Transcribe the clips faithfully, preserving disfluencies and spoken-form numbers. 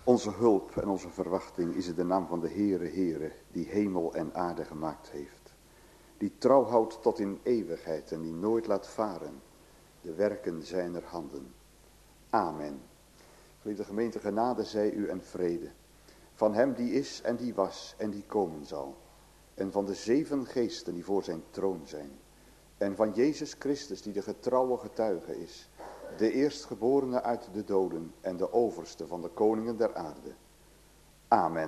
Onze hulp en onze verwachting is in de naam van de Heere, Heere, die hemel en aarde gemaakt heeft. Die trouw houdt tot in eeuwigheid en die nooit laat varen de werken zijner handen. Amen. Geliefde gemeente, genade zij u en vrede. Van hem die is en die was en die komen zal. En van de zeven geesten die voor zijn troon zijn. En van Jezus Christus die de getrouwe getuige is. De eerstgeborene uit de doden en de overste van de koningen der aarde. Amen.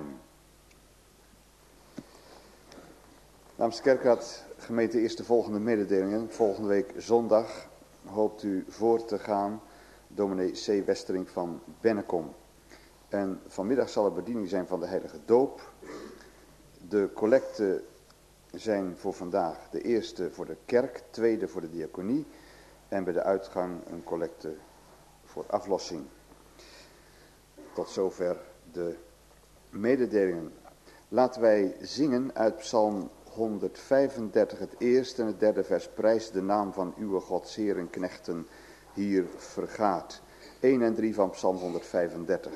Namens de Kerkraad gemeente eerst de volgende mededelingen. Volgende week zondag hoopt u voor te gaan dominee C. Westering van Bennekom. En vanmiddag zal er bediening zijn van de heilige doop. De collecten zijn voor vandaag de eerste voor de kerk, tweede voor de diaconie. En bij de uitgang een collecte voor aflossing. Tot zover de mededelingen. Laten wij zingen uit Psalm honderdvijfendertig, het eerste en het derde vers. Prijs de naam van uw God, Heer en knechten hier vergaat. één en drie van Psalm honderdvijfendertig.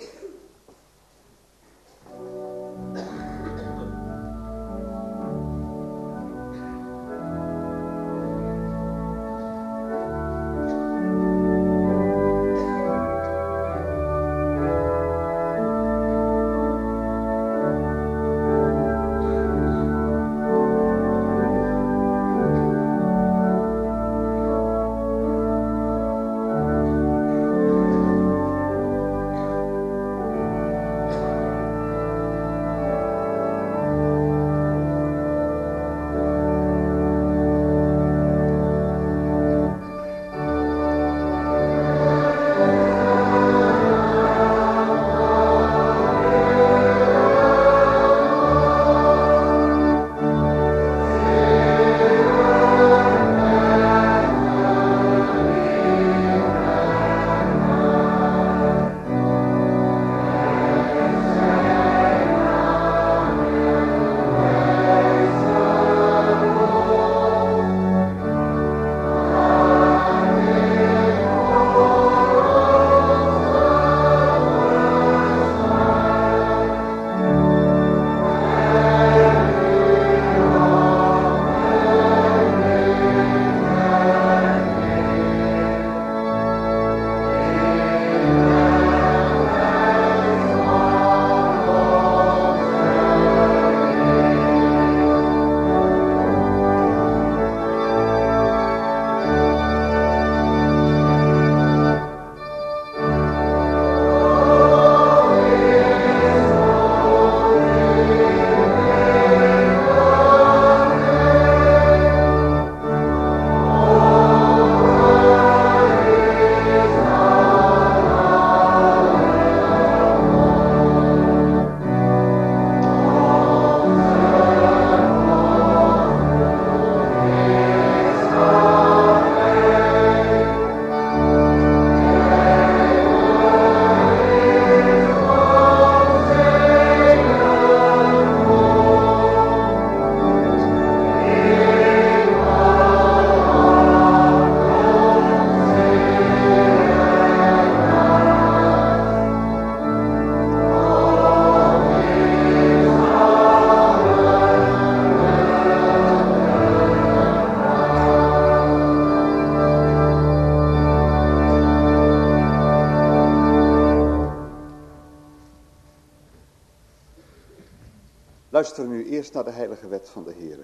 Luister nu eerst naar de heilige wet van de Heere.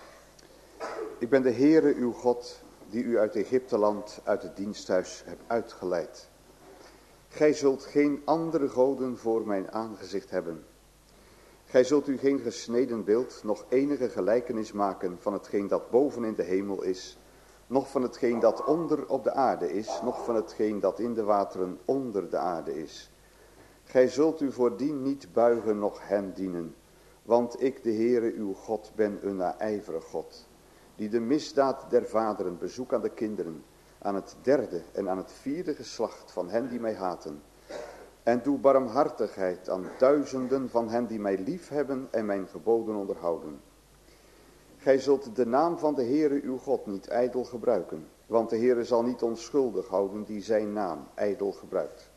Ik ben de Heere uw God, die u uit Egypteland, uit het diensthuis hebt uitgeleid. Gij zult geen andere goden voor mijn aangezicht hebben. Gij zult u geen gesneden beeld, nog enige gelijkenis maken van hetgeen dat boven in de hemel is, noch van hetgeen dat onder op de aarde is, noch van hetgeen dat in de wateren onder de aarde is. Gij zult u voordien niet buigen, noch hen dienen. Want ik, de Heere uw God, ben een naijverig God, die de misdaad der vaderen bezoek aan de kinderen, aan het derde en aan het vierde geslacht van hen die mij haten. En doe barmhartigheid aan duizenden van hen die mij lief hebben en mijn geboden onderhouden. Gij zult de naam van de Heere uw God niet ijdel gebruiken, want de Heere zal niet onschuldig houden die zijn naam ijdel gebruikt.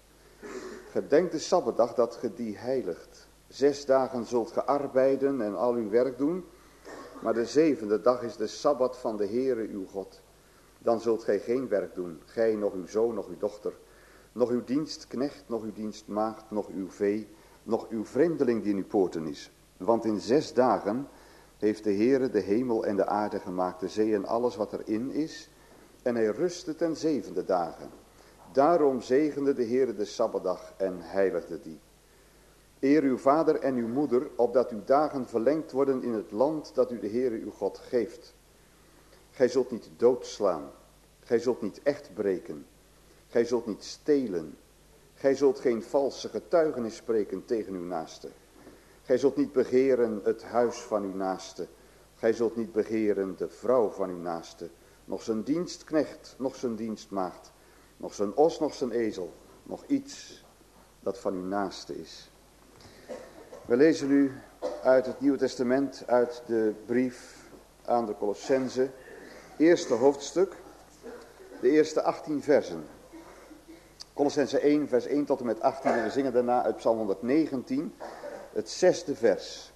Gedenk de Sabbatdag dat ge die heiligt. Zes dagen zult ge arbeiden en al uw werk doen, maar de zevende dag is de Sabbat van de Heere uw God. Dan zult gij geen werk doen, gij, nog uw zoon, nog uw dochter, nog uw dienstknecht, nog uw dienstmaagd, nog uw vee, nog uw vreemdeling die in uw poorten is. Want in zes dagen heeft de Heere de hemel en de aarde gemaakt, de zee en alles wat erin is, en hij rustte ten zevende dagen. Daarom zegende de Heere de Sabbatdag en heiligde die. Eer uw vader en uw moeder, opdat uw dagen verlengd worden in het land dat u de Heere uw God geeft. Gij zult niet doodslaan, gij zult niet echt breken, gij zult niet stelen, gij zult geen valse getuigenis spreken tegen uw naaste. Gij zult niet begeren het huis van uw naaste, gij zult niet begeren de vrouw van uw naaste, nog zijn dienstknecht, nog zijn dienstmaagd, nog zijn os, nog zijn ezel, nog iets dat van uw naaste is. We lezen nu uit het Nieuwe Testament, uit de brief aan de Colossenzen, eerste hoofdstuk, de eerste achttien versen. Colossenzen één, vers één tot en met achttien, en we zingen daarna uit Psalm honderdnegentien, het zesde vers.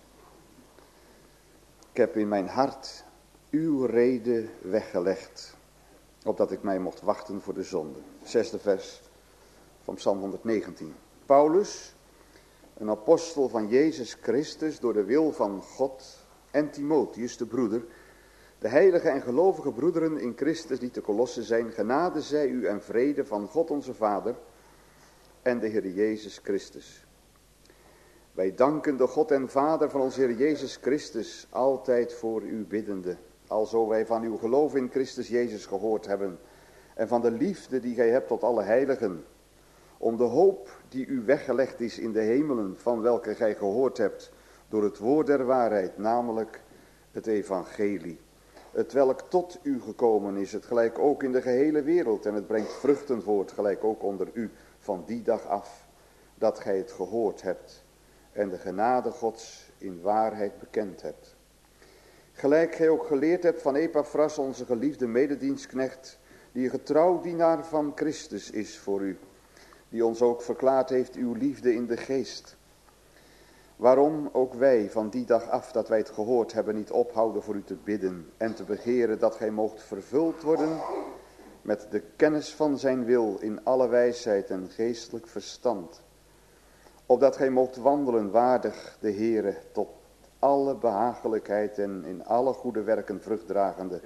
Ik heb in mijn hart uw rede weggelegd, opdat ik mij mocht wachten voor de zonde. Zesde vers van Psalm honderdnegentien. Paulus, een apostel van Jezus Christus door de wil van God, en Timotheus, de broeder, de heilige en gelovige broederen in Christus die te Kolosse zijn, genade zij u en vrede van God onze Vader en de Heer Jezus Christus. Wij danken de God en Vader van onze Heer Jezus Christus, altijd voor u biddende, alzo wij van uw geloof in Christus Jezus gehoord hebben, en van de liefde die gij hebt tot alle heiligen, om de hoop die u weggelegd is in de hemelen, van welke gij gehoord hebt, door het woord der waarheid, namelijk het evangelie, het welk tot u gekomen is, het gelijk ook in de gehele wereld, en het brengt vruchten voort, gelijk ook onder u, van die dag af, dat gij het gehoord hebt, en de genade Gods in waarheid bekend hebt. Gelijk gij ook geleerd hebt van Epaphras, onze geliefde mededienstknecht, die een getrouw dienaar van Christus is voor u, die ons ook verklaard heeft uw liefde in de geest. Waarom ook wij van die dag af dat wij het gehoord hebben niet ophouden voor u te bidden en te begeren dat gij moogt vervuld worden met de kennis van zijn wil in alle wijsheid en geestelijk verstand. Opdat gij moogt wandelen waardig de Heere tot alle behagelijkheid en in alle goede werken vruchtdragende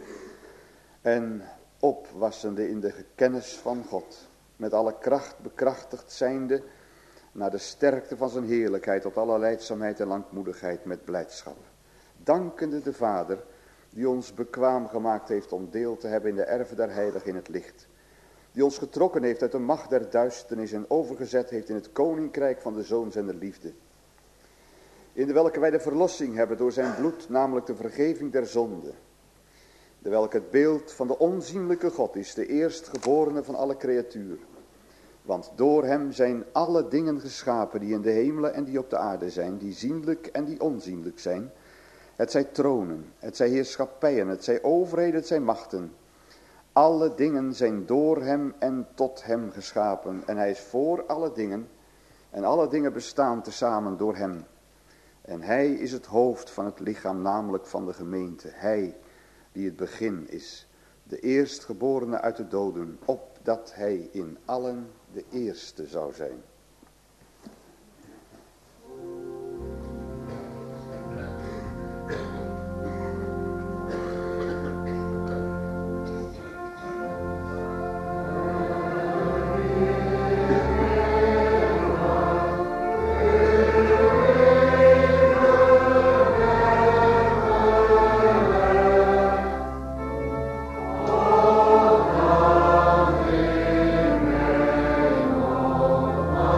en opwassende in de kennis van God, met alle kracht bekrachtigd zijnde naar de sterkte van zijn heerlijkheid tot alle lijdzaamheid en langmoedigheid met blijdschap. Dankende de Vader die ons bekwaam gemaakt heeft om deel te hebben in de erven der heiligen in het licht. Die ons getrokken heeft uit de macht der duisternis en overgezet heeft in het koninkrijk van de Zoon zijner liefde. In de welke wij de verlossing hebben door zijn bloed, namelijk de vergeving der zonde. De welke het beeld van de onzienlijke God is, de eerstgeborene van alle creatuur. Want door hem zijn alle dingen geschapen die in de hemelen en die op de aarde zijn, die zienlijk en die onzienlijk zijn. Het zij tronen, het zij heerschappijen, het zij overheden, het zij machten. Alle dingen zijn door hem en tot hem geschapen. En hij is voor alle dingen. En alle dingen bestaan tezamen door hem. En hij is het hoofd van het lichaam, namelijk van de gemeente. Hij die het begin is. De eerstgeborene uit de doden. Opdat hij in allen de eerste zou zijn. Oh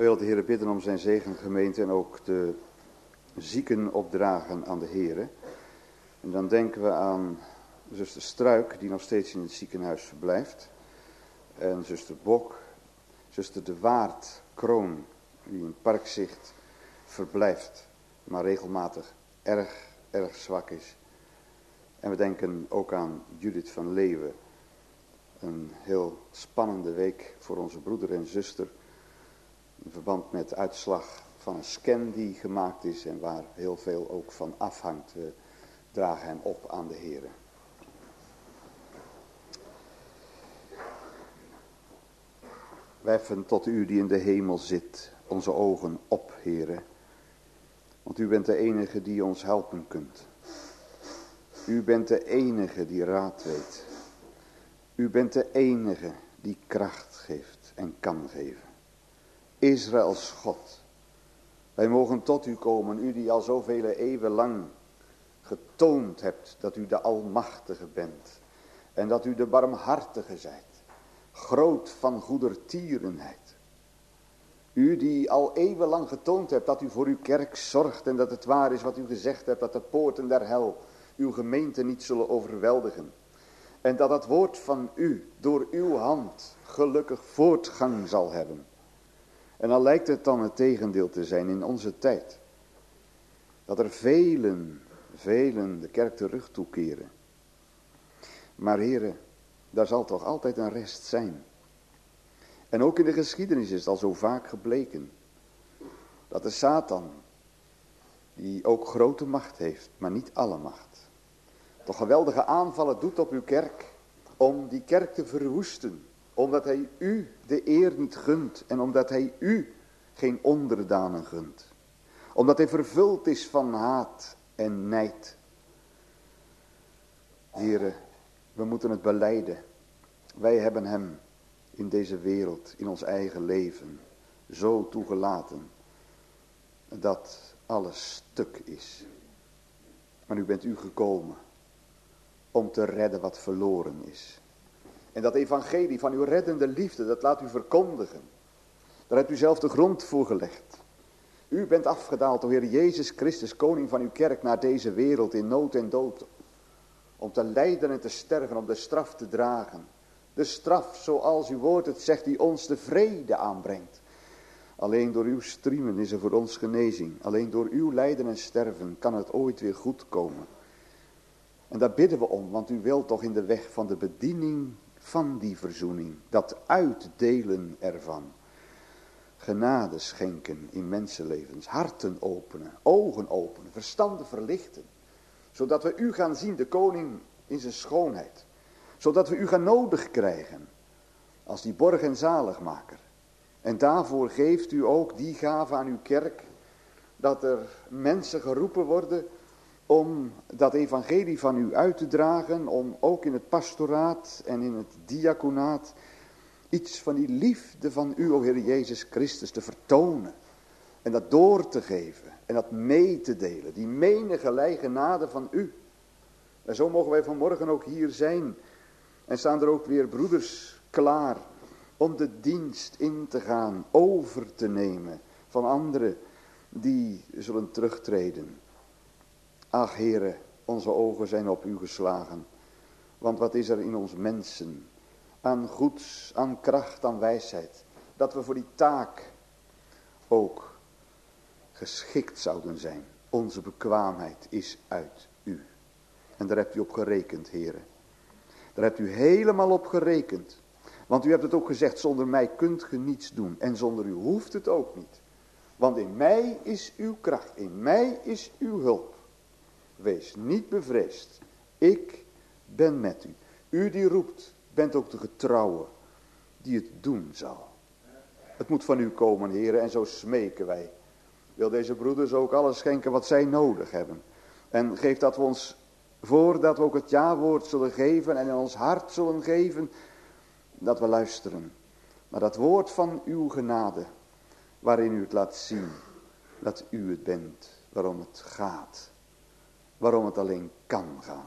We willen de Heer bidden om zijn zegen, gemeente, en ook de zieken opdragen aan de Heer. En dan denken we aan zuster Struik, die nog steeds in het ziekenhuis verblijft. En zuster Bok, zuster De Waard Kroon, die in Parkzicht verblijft, maar regelmatig erg, erg zwak is. En we denken ook aan Judith van Leeuwen. Een heel spannende week voor onze broeder en zuster. In verband met de uitslag van een scan die gemaakt is en waar heel veel ook van afhangt. We dragen hem op aan de Heer. Wij heffen tot u die in de hemel zit onze ogen op, Heere. Want u bent de enige die ons helpen kunt. U bent de enige die raad weet. U bent de enige die kracht geeft en kan geven. Israëls God. Wij mogen tot u komen, u die al zoveel eeuwen lang getoond hebt dat u de Almachtige bent. En dat u de barmhartige zijt. Groot van goedertierenheid. U die al eeuwenlang getoond hebt dat u voor uw kerk zorgt en dat het waar is wat u gezegd hebt, dat de poorten der hel uw gemeente niet zullen overweldigen. En dat het woord van u door uw hand gelukkig voortgang zal hebben. En al lijkt het dan het tegendeel te zijn in onze tijd. Dat er velen, velen de kerk terug toekeren. Maar heren, daar zal toch altijd een rest zijn. En ook in de geschiedenis is het al zo vaak gebleken. Dat de Satan, die ook grote macht heeft, maar niet alle macht. Toch geweldige aanvallen doet op uw kerk. Om die kerk te verwoesten. Omdat hij u de eer niet gunt. En omdat hij u geen onderdanen gunt. Omdat hij vervuld is van haat en nijd. Heren, we moeten het belijden. Wij hebben hem in deze wereld, in ons eigen leven, zo toegelaten. Dat alles stuk is. Maar nu bent u gekomen. Om te redden wat verloren is. En dat evangelie van uw reddende liefde, dat laat u verkondigen. Daar hebt u zelf de grond voor gelegd. U bent afgedaald, o Heer Jezus Christus, koning van uw kerk, naar deze wereld in nood en dood. Om te lijden en te sterven, om de straf te dragen. De straf, zoals uw woord het zegt, die ons de vrede aanbrengt. Alleen door uw striemen is er voor ons genezing. Alleen door uw lijden en sterven kan het ooit weer goed komen. En daar bidden we om, want u wilt toch in de weg van de bediening van die verzoening, dat uitdelen ervan, genade schenken in mensenlevens, harten openen, ogen openen, verstanden verlichten, zodat we u gaan zien, de koning in zijn schoonheid, zodat we u gaan nodig krijgen als die borg en zaligmaker. En daarvoor geeft u ook die gave aan uw kerk, dat er mensen geroepen worden om dat evangelie van u uit te dragen, om ook in het pastoraat en in het diaconaat iets van die liefde van u, o Heer Jezus Christus, te vertonen. En dat door te geven en dat mee te delen, die menige genade van u. En zo mogen wij vanmorgen ook hier zijn. En staan er ook weer broeders klaar om de dienst in te gaan, over te nemen van anderen die zullen terugtreden. Ach Heere, onze ogen zijn op u geslagen. Want wat is er in ons mensen aan goeds, aan kracht, aan wijsheid, dat we voor die taak ook geschikt zouden zijn. Onze bekwaamheid is uit u. En daar hebt u op gerekend, Heere. Daar hebt u helemaal op gerekend. Want u hebt het ook gezegd, zonder mij kunt ge niets doen. En zonder u hoeft het ook niet. Want in mij is uw kracht, in mij is uw hulp. Wees niet bevreesd. Ik ben met u. U die roept, bent ook de getrouwe die het doen zal. Het moet van u komen, heren, en zo smeken wij. Wil deze broeders ook alles schenken wat zij nodig hebben. En geef dat we ons, voordat we ook het ja-woord zullen geven en in ons hart zullen geven, dat we luisteren naar dat woord van uw genade, waarin u het laat zien dat u het bent, waarom het gaat. Waarom het alleen kan gaan.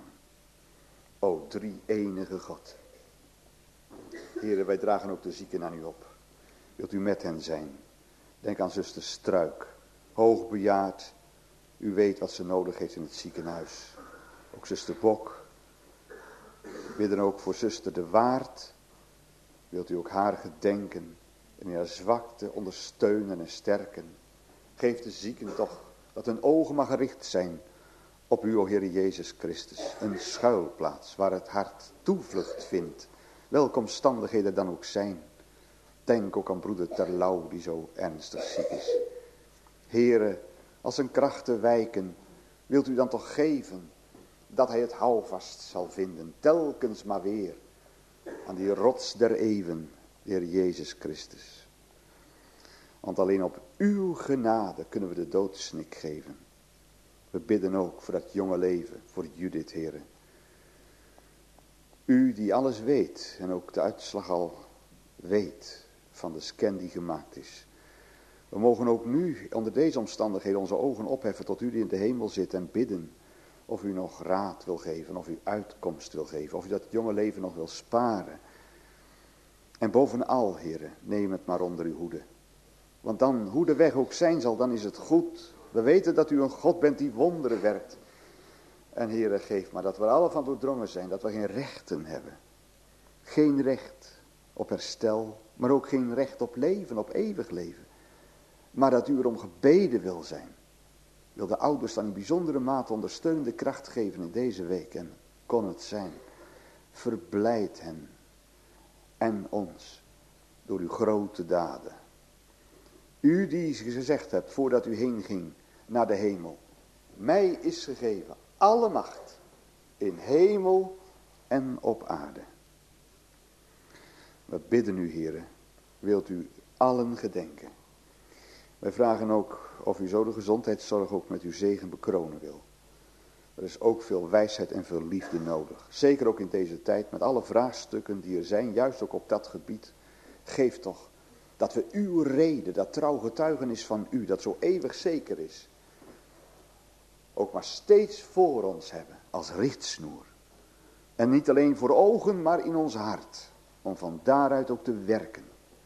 O drie enige God. Heren, wij dragen ook de zieken aan u op. Wilt u met hen zijn. Denk aan zuster Struik, hoogbejaard. U weet wat ze nodig heeft in het ziekenhuis. Ook zuster Bok. We bidden ook voor zuster De Waard. Wilt u ook haar gedenken en in haar zwakte ondersteunen en sterken. Geef de zieken toch dat hun ogen mag gericht zijn op u, o Heer Jezus Christus. Een schuilplaats waar het hart toevlucht vindt. Welke omstandigheden dan ook zijn. Denk ook aan broeder Terlouw die zo ernstig ziek is. Heere, als zijn krachten wijken, wilt u dan toch geven dat hij het houvast zal vinden. Telkens maar weer aan die rots der eeuwen, de Heer Jezus Christus. Want alleen op uw genade kunnen we de doodsnik geven. We bidden ook voor dat jonge leven, voor Judith, Heere. U die alles weet en ook de uitslag al weet van de scan die gemaakt is. We mogen ook nu onder deze omstandigheden onze ogen opheffen tot u die in de hemel zit en bidden. Of u nog raad wil geven, of u uitkomst wil geven, of u dat jonge leven nog wil sparen. En bovenal, Heere, neem het maar onder uw hoede. Want dan, hoe de weg ook zijn zal, dan is het goed. We weten dat u een God bent die wonderen werkt. En Heere, geef maar dat we er alle van doordrongen zijn, dat we geen rechten hebben. Geen recht op herstel, maar ook geen recht op leven, op eeuwig leven. Maar dat u erom gebeden wil zijn. Wil de ouders dan in bijzondere mate ondersteunende kracht geven in deze week. En kon het zijn. Verblijd hen en ons door uw grote daden. U die gezegd hebt voordat u heen ging naar de hemel. Mij is gegeven alle macht in hemel en op aarde. We bidden u, Heere, wilt u allen gedenken. Wij vragen ook of u zo de gezondheidszorg ook met uw zegen bekronen wil. Er is ook veel wijsheid en veel liefde nodig. Zeker ook in deze tijd met alle vraagstukken die er zijn, juist ook op dat gebied. Geef toch dat we uw reden, dat trouw getuigenis van u, dat zo eeuwig zeker is, ook maar steeds voor ons hebben als richtsnoer. En niet alleen voor ogen, maar in ons hart. Om van daaruit ook te werken.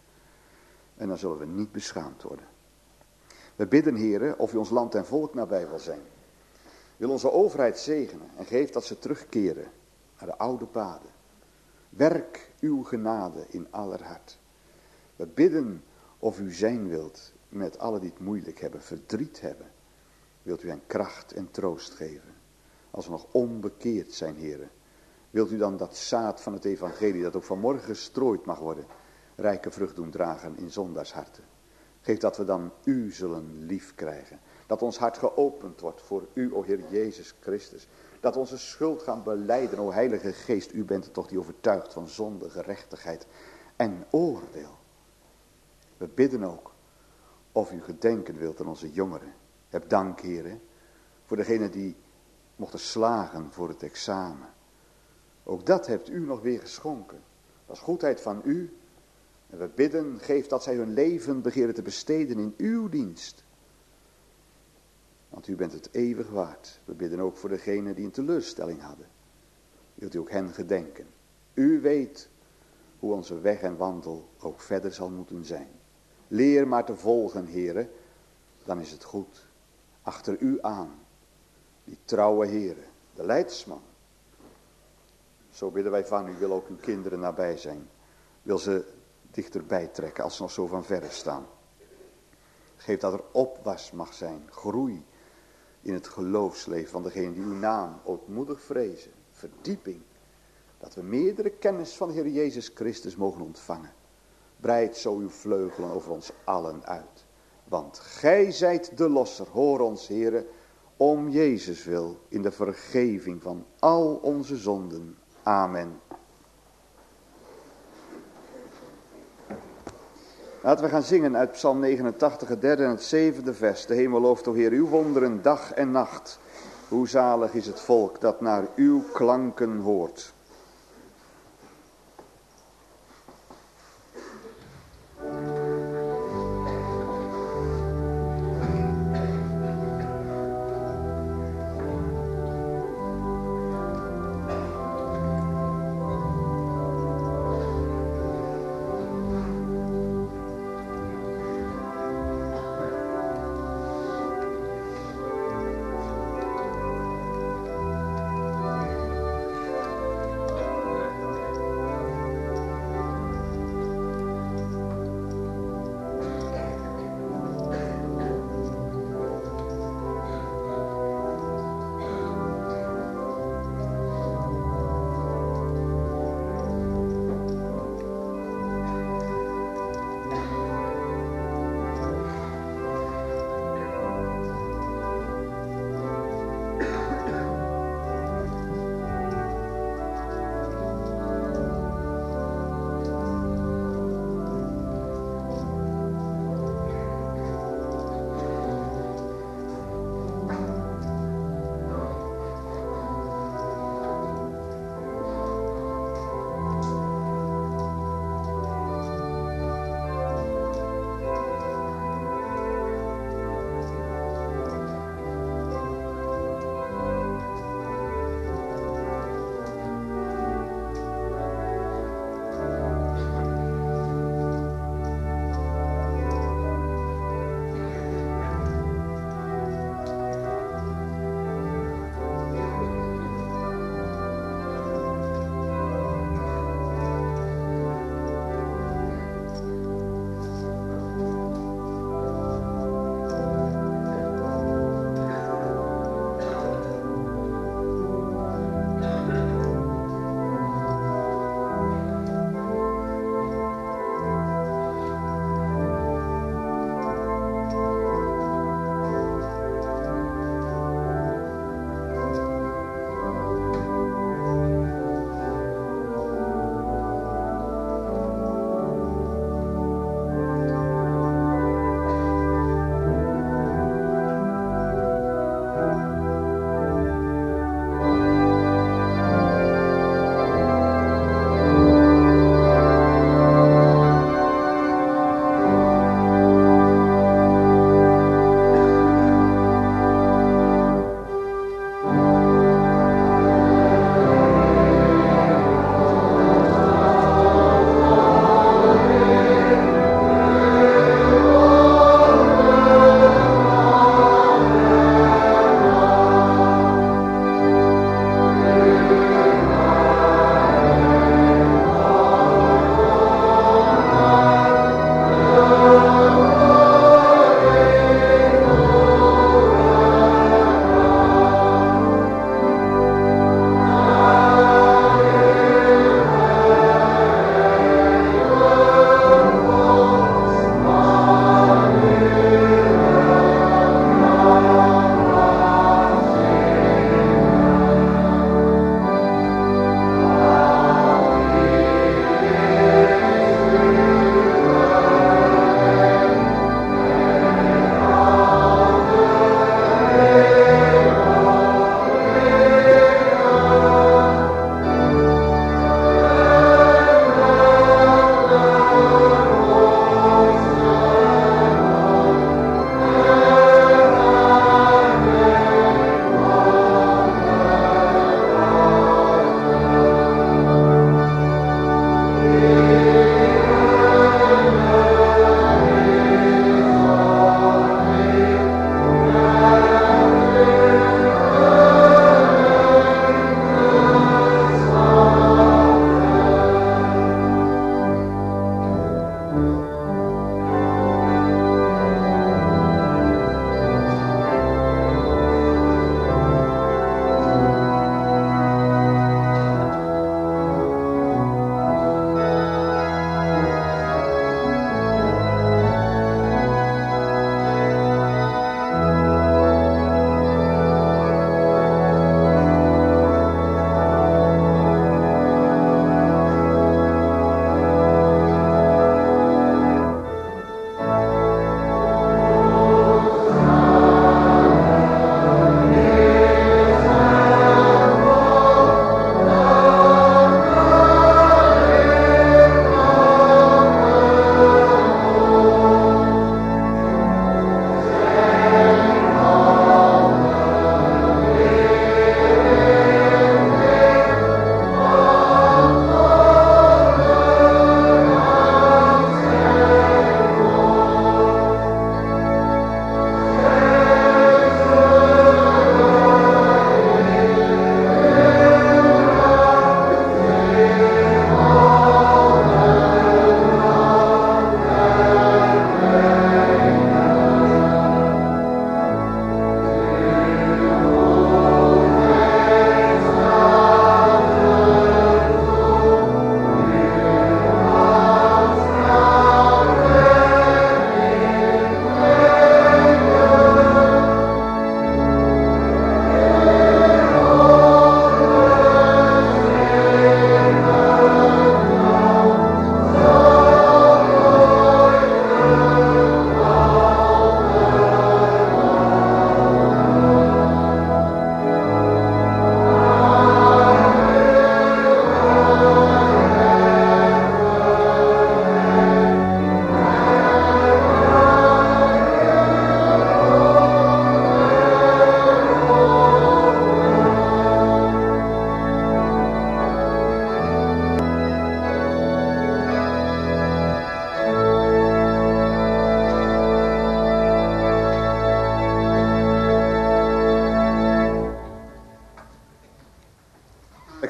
En dan zullen we niet beschaamd worden. We bidden, Heere, of u ons land en volk nabij wil zijn. Wil onze overheid zegenen en geef dat ze terugkeren naar de oude paden. Werk uw genade in aller hart. We bidden of u zijn wilt met allen die het moeilijk hebben, verdriet hebben. Wilt u hen kracht en troost geven. Als we nog onbekeerd zijn, Heere. Wilt u dan dat zaad van het evangelie, dat ook vanmorgen gestrooid mag worden, rijke vrucht doen dragen in zondaarsharten. Geef dat we dan u zullen lief krijgen. Dat ons hart geopend wordt voor u, o Heer Jezus Christus. Dat we onze schuld gaan belijden, o Heilige Geest. U bent het toch die overtuigt van zonde, gerechtigheid en oordeel. We bidden ook of u gedenken wilt aan onze jongeren. Heb dank, Heere, voor degenen die mochten slagen voor het examen. Ook dat hebt u nog weer geschonken. Dat is goedheid van u. En we bidden, geef dat zij hun leven begeren te besteden in uw dienst. Want u bent het eeuwig waard. We bidden ook voor degenen die een teleurstelling hadden. Wilt u ook hen gedenken. U weet hoe onze weg en wandel ook verder zal moeten zijn. Leer maar te volgen, Heere. Dan is het goed. Achter u aan. Die trouwe Heere. De leidsman. Zo bidden wij van u. Wil ook uw kinderen nabij zijn. Wil ze dichterbij trekken als ze nog zo van verre staan. Geef dat er opwas mag zijn. Groei in het geloofsleven van degene die uw naam ootmoedig vrezen. Verdieping. Dat we meerdere kennis van de Heer Jezus Christus mogen ontvangen. Breid zo uw vleugelen over ons allen uit. Want gij zijt de losser. Hoor ons, Heere, om Jezus wil in de vergeving van al onze zonden. Amen. Laten we gaan zingen uit Psalm negenentachtig, het derde en het zevende vers. De hemel looft, o Heer, uw wonderen dag en nacht. Hoe zalig is het volk dat naar uw klanken hoort.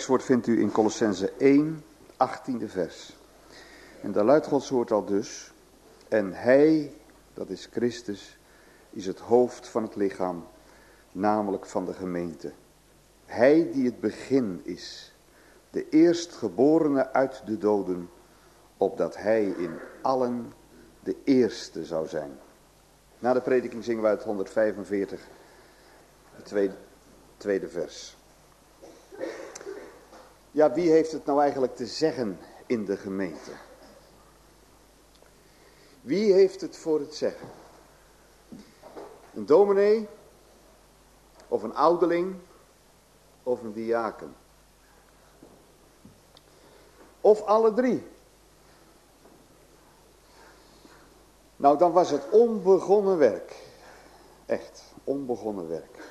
tekstwoord vindt u in Kolossenzen één, achttiende vers. En daar luidt Gods woord al dus. En hij, dat is Christus, is het hoofd van het lichaam, namelijk van de gemeente. Hij die het begin is, de eerstgeborene uit de doden, opdat hij in allen de eerste zou zijn. Na de prediking zingen we uit honderdvijfenveertig, het tweede, tweede vers. Ja, wie heeft het nou eigenlijk te zeggen in de gemeente? Wie heeft het voor het zeggen? Een dominee, of een ouderling, of een diaken? Of alle drie? Nou, dan was het onbegonnen werk. Echt, onbegonnen werk.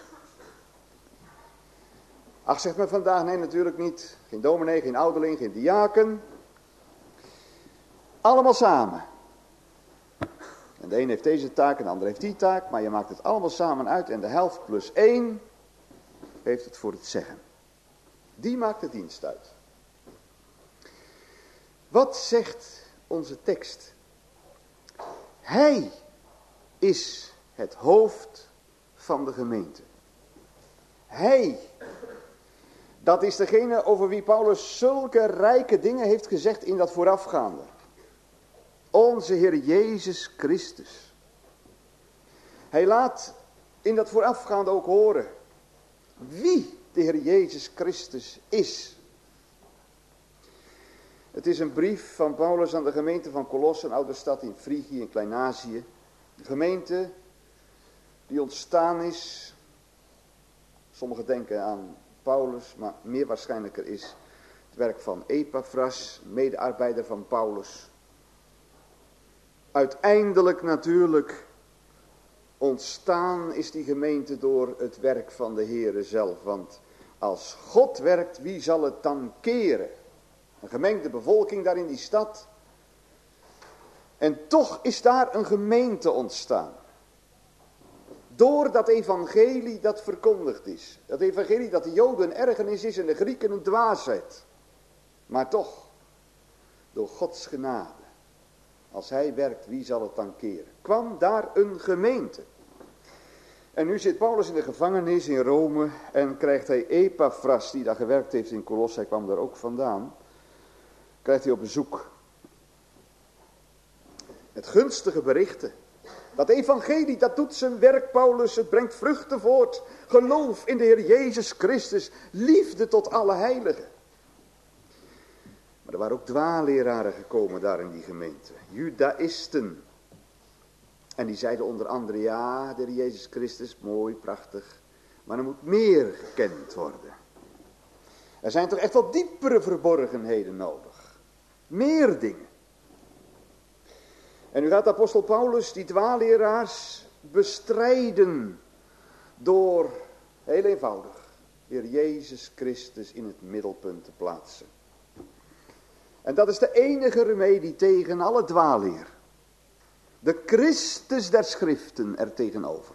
Ach, zegt men vandaag, nee, natuurlijk niet. Geen dominee, geen ouderling, geen diaken. Allemaal samen. En de een heeft deze taak en de ander heeft die taak, maar je maakt het allemaal samen uit en de helft plus één heeft het voor het zeggen. Die maakt de dienst uit. Wat zegt onze tekst? Hij is het hoofd van de gemeente. Hij, dat is degene over wie Paulus zulke rijke dingen heeft gezegd in dat voorafgaande. Onze Heer Jezus Christus. Hij laat in dat voorafgaande ook horen wie de Heer Jezus Christus is. Het is een brief van Paulus aan de gemeente van Colosse, een oude stad in Frigië in Klein-Azië. Een gemeente die ontstaan is, sommigen denken aan Paulus, maar meer waarschijnlijker is het werk van Epaphras, medearbeider van Paulus. Uiteindelijk natuurlijk ontstaan is die gemeente door het werk van de Heere zelf. Want als God werkt, wie zal het dan keren? Een gemengde bevolking daar in die stad. En toch is daar een gemeente ontstaan. Door dat evangelie dat verkondigd is. Dat evangelie dat de Joden een ergernis is en de Grieken een dwaasheid. Maar toch, door Gods genade. Als hij werkt, wie zal het dan keren? Kwam daar een gemeente. En nu zit Paulus in de gevangenis in Rome en krijgt hij Epaphras, die daar gewerkt heeft in Colosse, hij kwam daar ook vandaan, krijgt hij op bezoek. Het gunstige berichten. Dat evangelie, dat doet zijn werk, Paulus, het brengt vruchten voort. Geloof in de Heer Jezus Christus, liefde tot alle heiligen. Maar er waren ook dwaalleraren gekomen daar in die gemeente. Judaïsten. En die zeiden onder andere, ja, de Heer Jezus Christus, mooi, prachtig. Maar er moet meer gekend worden. Er zijn toch echt wel diepere verborgenheden nodig. Meer dingen. En nu gaat de apostel Paulus die dwaalleraars bestrijden. Door, heel eenvoudig, de Heer Jezus Christus in het middelpunt te plaatsen. En dat is de enige remedie tegen alle dwaalleer. De Christus der Schriften er tegenover.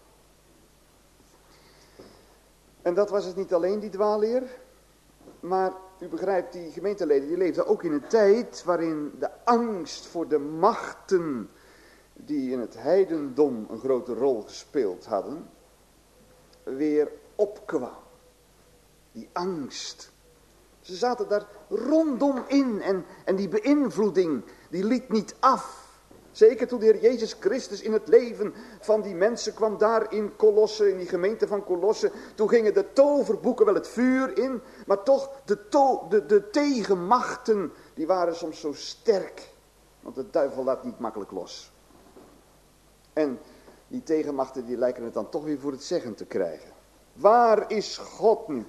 En dat was het niet alleen, die dwaalleer. Maar u begrijpt, die gemeenteleden die leefden ook in een tijd waarin de angst voor de machten die in het heidendom een grote rol gespeeld hadden, weer opkwam. Die angst. Ze zaten daar rondom in en, en die beïnvloeding, die liet niet af. Zeker toen de Heer Jezus Christus in het leven van die mensen kwam daar in Colosse, in die gemeente van Colosse. Toen gingen de toverboeken wel het vuur in, maar toch de, to, de, de tegenmachten, die waren soms zo sterk. Want de duivel laat niet makkelijk los. En die tegenmachten die lijken het dan toch weer voor het zeggen te krijgen. Waar is God nu?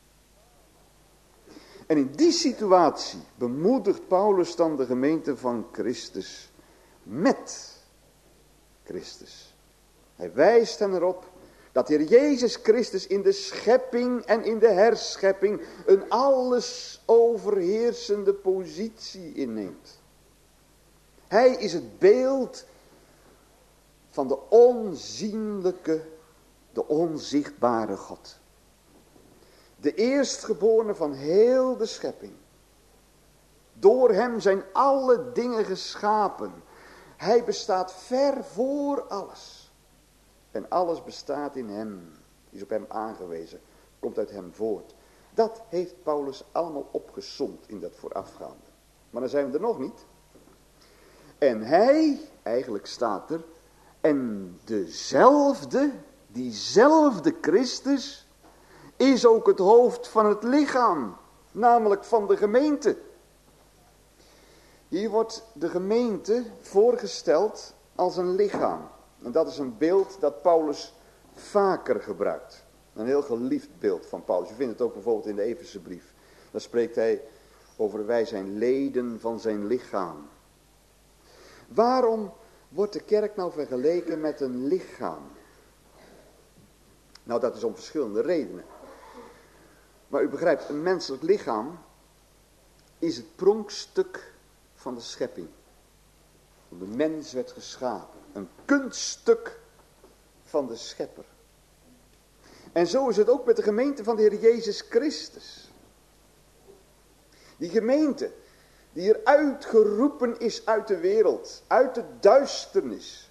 En in die situatie bemoedigt Paulus dan de gemeente van Christus met Christus. Hij wijst hen erop dat de Heer Jezus Christus in de schepping en in de herschepping een alles overheersende positie inneemt. Hij is het beeld van de onzienlijke, de onzichtbare God. De eerstgeborene van heel de schepping. Door hem zijn alle dingen geschapen. Hij bestaat ver voor alles. En alles bestaat in hem. Is op hem aangewezen. Komt uit hem voort. Dat heeft Paulus allemaal opgesomd in dat voorafgaande. Maar dan zijn we er nog niet. En hij, eigenlijk staat er, en dezelfde, diezelfde Christus, is ook het hoofd van het lichaam, namelijk van de gemeente. Hier wordt de gemeente voorgesteld als een lichaam. En dat is een beeld dat Paulus vaker gebruikt. Een heel geliefd beeld van Paulus. Je vindt het ook bijvoorbeeld in de Efezebrief. Daar spreekt hij over wij zijn leden van zijn lichaam. Waarom wordt de kerk nou vergeleken met een lichaam? Nou, dat is om verschillende redenen. Maar u begrijpt, een menselijk lichaam is het pronkstuk van de schepping. De mens werd geschapen. Een kunststuk van de schepper. En zo is het ook met de gemeente van de Heer Jezus Christus. Die gemeente die er uitgeroepen is uit de wereld, uit de duisternis.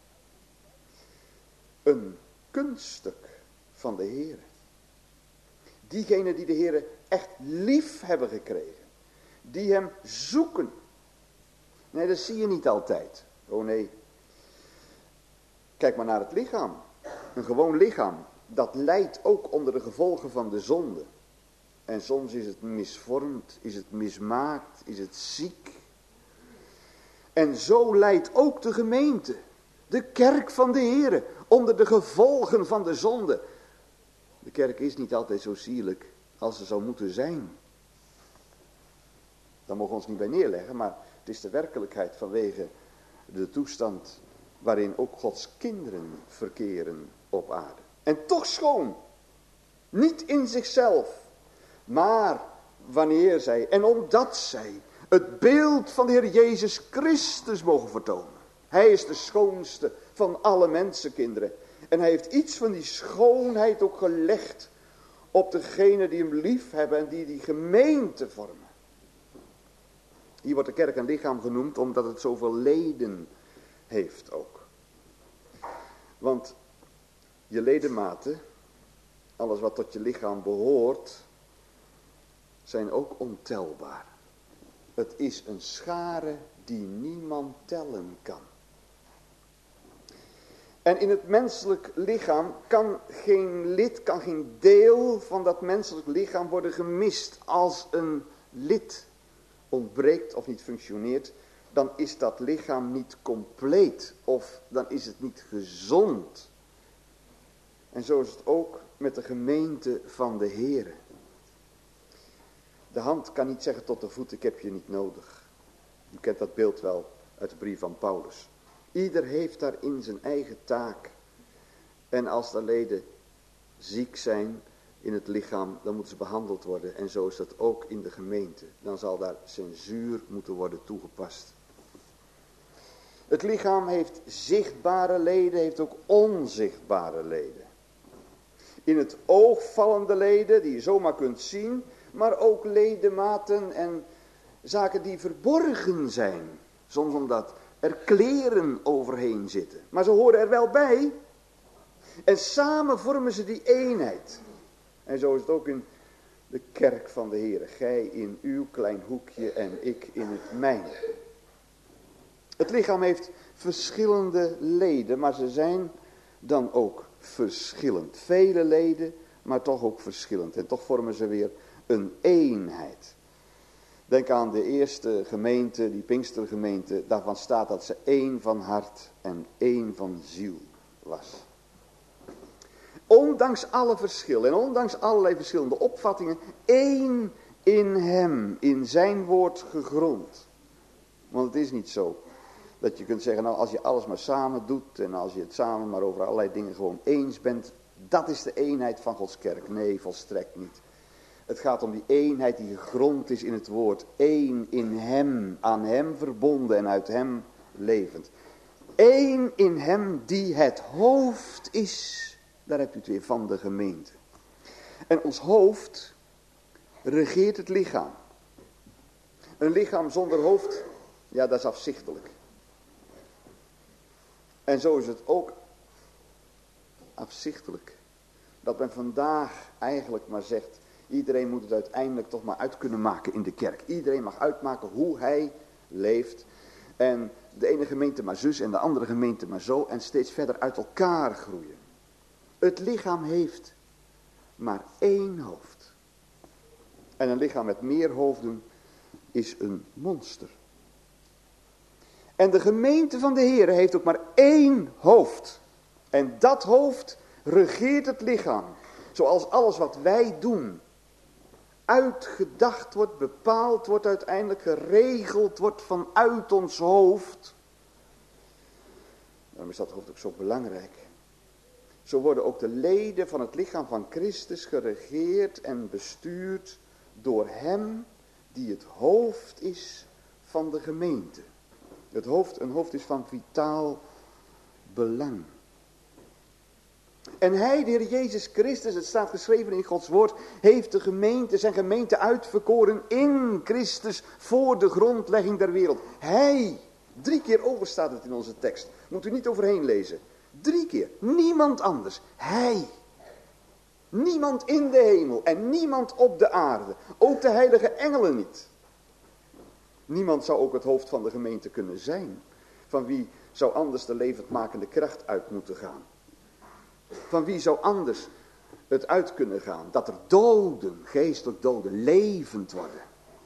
Een kunststuk van de Heer. Diegenen die de Heer echt lief hebben gekregen. Die hem zoeken. Nee, dat zie je niet altijd. Oh nee. Kijk maar naar het lichaam. Een gewoon lichaam. Dat lijdt ook onder de gevolgen van de zonde. En soms is het misvormd, is het mismaakt, is het ziek. En zo lijdt ook de gemeente, de kerk van de Heere, onder de gevolgen van de zonde. De kerk is niet altijd zo sierlijk als ze zou moeten zijn. Daar mogen we ons niet bij neerleggen, maar het is de werkelijkheid vanwege de toestand waarin ook Gods kinderen verkeren op aarde. En toch schoon, niet in zichzelf, maar wanneer zij en omdat zij het beeld van de Heer Jezus Christus mogen vertonen. Hij is de schoonste van alle mensenkinderen. En hij heeft iets van die schoonheid ook gelegd op degenen die hem lief hebben en die die gemeente vormen. Hier wordt de kerk een lichaam genoemd omdat het zoveel leden heeft ook. Want je ledematen, alles wat tot je lichaam behoort, zijn ook ontelbaar. Het is een schare die niemand tellen kan. En in het menselijk lichaam kan geen lid, kan geen deel van dat menselijk lichaam worden gemist. Als een lid ontbreekt of niet functioneert, dan is dat lichaam niet compleet of dan is het niet gezond. En zo is het ook met de gemeente van de Heere. De hand kan niet zeggen tot de voet, ik heb je niet nodig. U kent dat beeld wel uit de brief van Paulus. Ieder heeft daarin zijn eigen taak. En als de leden ziek zijn in het lichaam, dan moeten ze behandeld worden. En zo is dat ook in de gemeente. Dan zal daar censuur moeten worden toegepast. Het lichaam heeft zichtbare leden, heeft ook onzichtbare leden. In het oog vallende leden, die je zomaar kunt zien, maar ook ledematen en zaken die verborgen zijn. Soms omdat er kleren overheen zitten. Maar ze horen er wel bij. En samen vormen ze die eenheid. En zo is het ook in de kerk van de Heer. Gij in uw klein hoekje en ik in het mijne. Het lichaam heeft verschillende leden, maar ze zijn dan ook verschillend. Vele leden, maar toch ook verschillend. En toch vormen ze weer een eenheid. Denk aan de eerste gemeente, die Pinkstergemeente. Daarvan staat dat ze één van hart en één van ziel was. Ondanks alle verschillen en ondanks allerlei verschillende opvattingen, één in hem, in zijn woord gegrond. Want het is niet zo dat je kunt zeggen, nou als je alles maar samen doet en als je het samen maar over allerlei dingen gewoon eens bent, dat is de eenheid van Gods kerk. Nee, volstrekt niet. Het gaat om die eenheid die gegrond is in het woord. Eén in hem, aan hem verbonden en uit hem levend. Eén in hem die het hoofd is. Daar hebt u het weer van de gemeente. En ons hoofd regeert het lichaam. Een lichaam zonder hoofd, ja, dat is afzichtelijk. En zo is het ook afzichtelijk dat men vandaag eigenlijk maar zegt, iedereen moet het uiteindelijk toch maar uit kunnen maken in de kerk. Iedereen mag uitmaken hoe hij leeft. En de ene gemeente maar zus en de andere gemeente maar zo. En steeds verder uit elkaar groeien. Het lichaam heeft maar één hoofd. En een lichaam met meer hoofden is een monster. En de gemeente van de Heer heeft ook maar één hoofd. En dat hoofd regeert het lichaam. Zoals alles wat wij doen uitgedacht wordt, bepaald wordt, uiteindelijk geregeld wordt vanuit ons hoofd. Daarom is dat hoofd ook zo belangrijk. Zo worden ook de leden van het lichaam van Christus geregeerd en bestuurd door hem die het hoofd is van de gemeente. Het hoofd, een hoofd is van vitaal belang. En hij, de Heer Jezus Christus, het staat geschreven in Gods woord, heeft de gemeente, zijn gemeente uitverkoren in Christus voor de grondlegging der wereld. Hij, drie keer over staat het in onze tekst, moet u niet overheen lezen. Drie keer, niemand anders, hij. Niemand in de hemel en niemand op de aarde, ook de heilige engelen niet. Niemand zou ook het hoofd van de gemeente kunnen zijn. Van wie zou anders de levendmakende kracht uit moeten gaan? Van wie zou anders het uit kunnen gaan? Dat er doden, geestelijk doden, levend worden.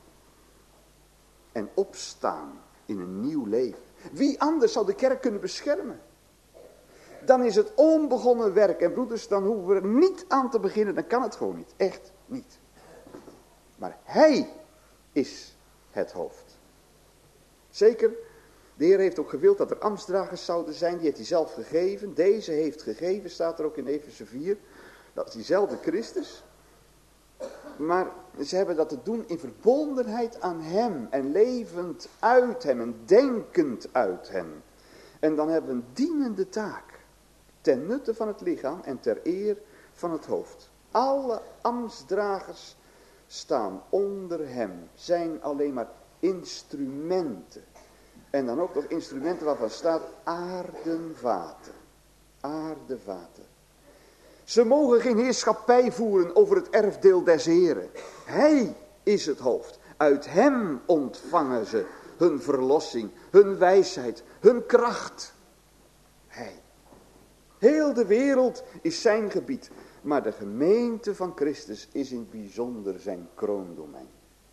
En opstaan in een nieuw leven. Wie anders zou de kerk kunnen beschermen? Dan is het onbegonnen werk. En broeders, dan hoeven we er niet aan te beginnen. Dan kan het gewoon niet. Echt niet. Maar hij is het hoofd. Zeker, de Heer heeft ook gewild dat er ambtsdragers zouden zijn. Die heeft hij zelf gegeven. Deze heeft gegeven, staat er ook in Efeze vier. Dat is diezelfde Christus. Maar ze hebben dat te doen in verbondenheid aan hem. En levend uit hem. En denkend uit hem. En dan hebben we een dienende taak. Ten nutte van het lichaam en ter eer van het hoofd. Alle ambtsdragers staan onder hem. Zijn alleen maar instrumenten. En dan ook nog instrumenten waarvan staat aardenvaten. Aardevaten. Ze mogen geen heerschappij voeren over het erfdeel des Heren. Hij is het hoofd. Uit hem ontvangen ze hun verlossing, hun wijsheid, hun kracht. Hij. Heel de wereld is zijn gebied. Maar de gemeente van Christus is in het bijzonder zijn kroondomein.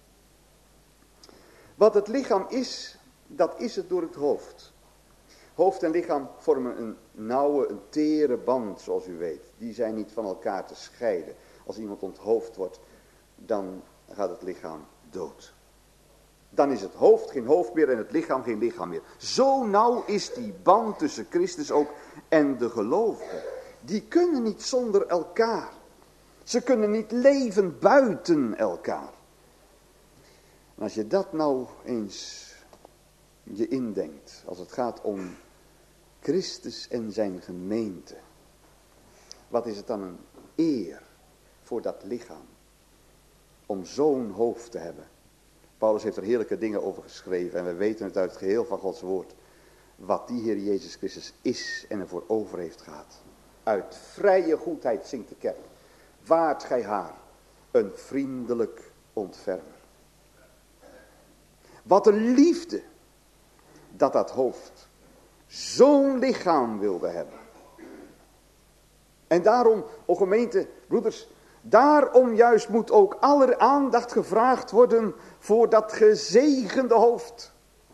Wat het lichaam is, dat is het door het hoofd. Hoofd en lichaam vormen een nauwe, een tere band, zoals u weet. Die zijn niet van elkaar te scheiden. Als iemand onthoofd wordt, dan gaat het lichaam dood. Dan is het hoofd geen hoofd meer en het lichaam geen lichaam meer. Zo nauw is die band tussen Christus ook en de gelovigen. Die kunnen niet zonder elkaar. Ze kunnen niet leven buiten elkaar. En als je dat nou eens je indenkt, als het gaat om Christus en zijn gemeente. Wat is het dan een eer voor dat lichaam om zo'n hoofd te hebben. Paulus heeft er heerlijke dingen over geschreven en we weten het uit het geheel van Gods woord. Wat die Heer Jezus Christus is en ervoor over heeft gehad. Uit vrije goedheid zingt de kerk. Waart gij haar een vriendelijk ontfermer. Wat een liefde dat dat hoofd zo'n lichaam wilde hebben. En daarom, o gemeente, broeders, daarom juist moet ook aller aandacht gevraagd worden voor dat gezegende hoofd.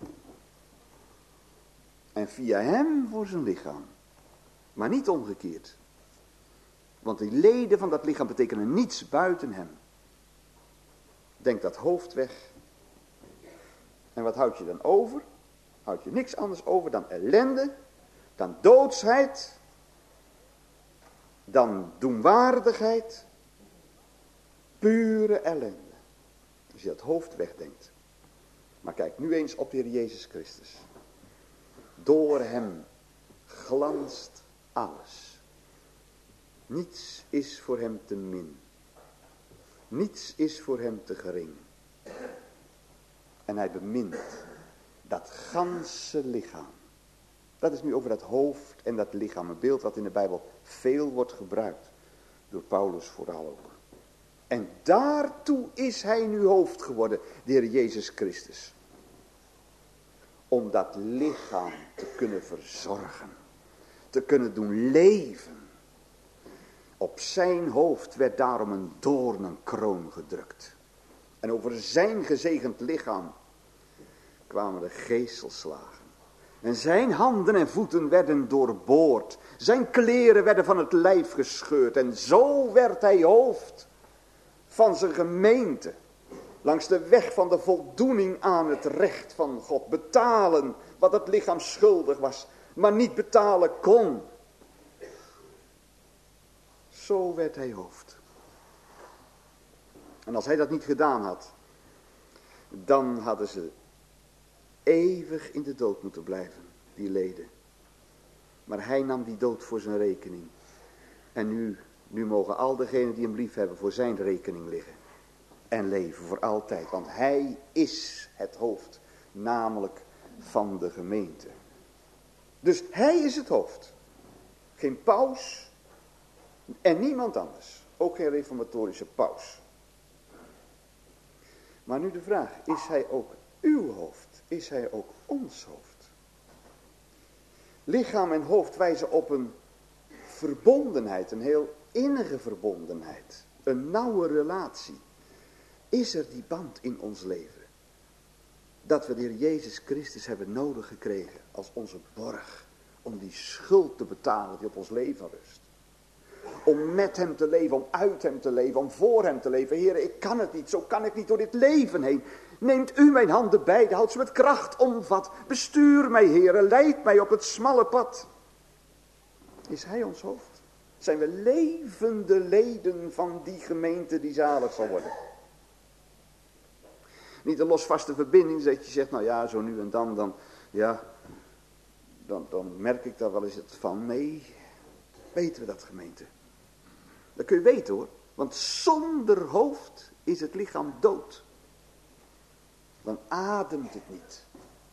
En via hem voor zijn lichaam. Maar niet omgekeerd. Want die leden van dat lichaam betekenen niets buiten hem. Denk dat hoofd weg. En wat houd je dan over? Houd je niks anders over dan ellende, dan doodsheid, dan doemwaardigheid, pure ellende. Als je dat hoofd wegdenkt. Maar kijk nu eens op de Heer Jezus Christus. Door hem glanst alles. Niets is voor hem te min. Niets is voor hem te gering. En hij bemint dat ganse lichaam. Dat is nu over dat hoofd en dat lichaam. Een beeld wat in de Bijbel veel wordt gebruikt. Door Paulus vooral ook. En daartoe is hij nu hoofd geworden, de Heer Jezus Christus. Om dat lichaam te kunnen verzorgen. Te kunnen doen leven. Op zijn hoofd werd daarom een doornenkroon gedrukt. En over zijn gezegend lichaam kwamen de geeselslagen. En zijn handen en voeten werden doorboord. Zijn kleren werden van het lijf gescheurd. En zo werd hij hoofd van zijn gemeente. Langs de weg van de voldoening aan het recht van God. Betalen wat het lichaam schuldig was, maar niet betalen kon. Zo werd hij hoofd. En als hij dat niet gedaan had, dan hadden ze eeuwig in de dood moeten blijven, die leden. Maar hij nam die dood voor zijn rekening. En nu, nu mogen al degenen die hem lief hebben voor zijn rekening liggen. En leven voor altijd. Want hij is het hoofd, namelijk van de gemeente. Dus hij is het hoofd. Geen paus en niemand anders. Ook geen reformatorische paus. Maar nu de vraag, is hij ook uw hoofd? Is hij ook ons hoofd? Lichaam en hoofd wijzen op een verbondenheid, een heel innige verbondenheid. Een nauwe relatie. Is er die band in ons leven? Dat we de Heer Jezus Christus hebben nodig gekregen als onze borg. Om die schuld te betalen die op ons leven rust. Om met hem te leven, om uit hem te leven, om voor hem te leven. Heer, ik kan het niet, zo kan ik niet door dit leven heen. Neemt u mijn handen beide, houd ze met kracht omvat. Bestuur mij, Heer, leid mij op het smalle pad. Is hij ons hoofd? Zijn we levende leden van die gemeente die zalig zal worden? Niet een losvaste verbinding, dat je zegt, nou ja, zo nu en dan, dan, ja, dan, dan merk ik daar wel eens het van. Nee, weten we dat, gemeente? Dat kun je weten, hoor. Want zonder hoofd is het lichaam dood. Dan ademt het niet.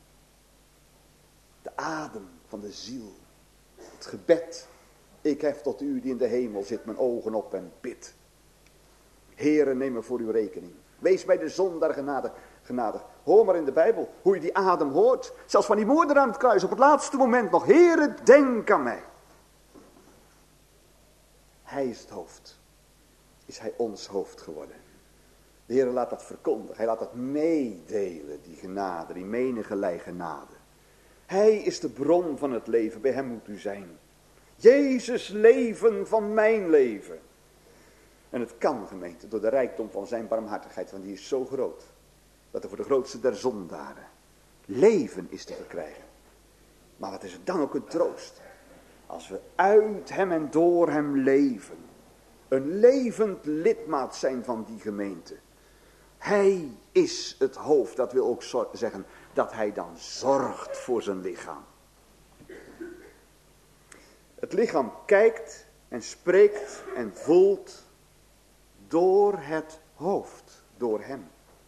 De adem van de ziel. Het gebed. Ik hef tot u die in de hemel zit mijn ogen op en bid. Heere, neem me voor uw rekening. Wees mij de zondaar genadig. genadig. Hoor maar in de Bijbel hoe je die adem hoort. Zelfs van die moeder aan het kruis op het laatste moment nog. Heere, denk aan mij. Hij is het hoofd. Is hij ons hoofd geworden. De Heer laat dat verkondigen. Hij laat dat meedelen, die genade, die menigerlei genade. Hij is de bron van het leven. Bij hem moet u zijn. Jezus leven van mijn leven. En het kan, gemeente, door de rijkdom van zijn barmhartigheid. Want die is zo groot. Dat er voor de grootste der zondaren leven is te verkrijgen. Maar wat is het dan ook een troost. Als we uit hem en door hem leven. Een levend lidmaat zijn van die gemeente. Hij is het hoofd. Dat wil ook zeggen dat hij dan zorgt voor zijn lichaam. Het lichaam kijkt en spreekt en voelt door het hoofd. Door hem.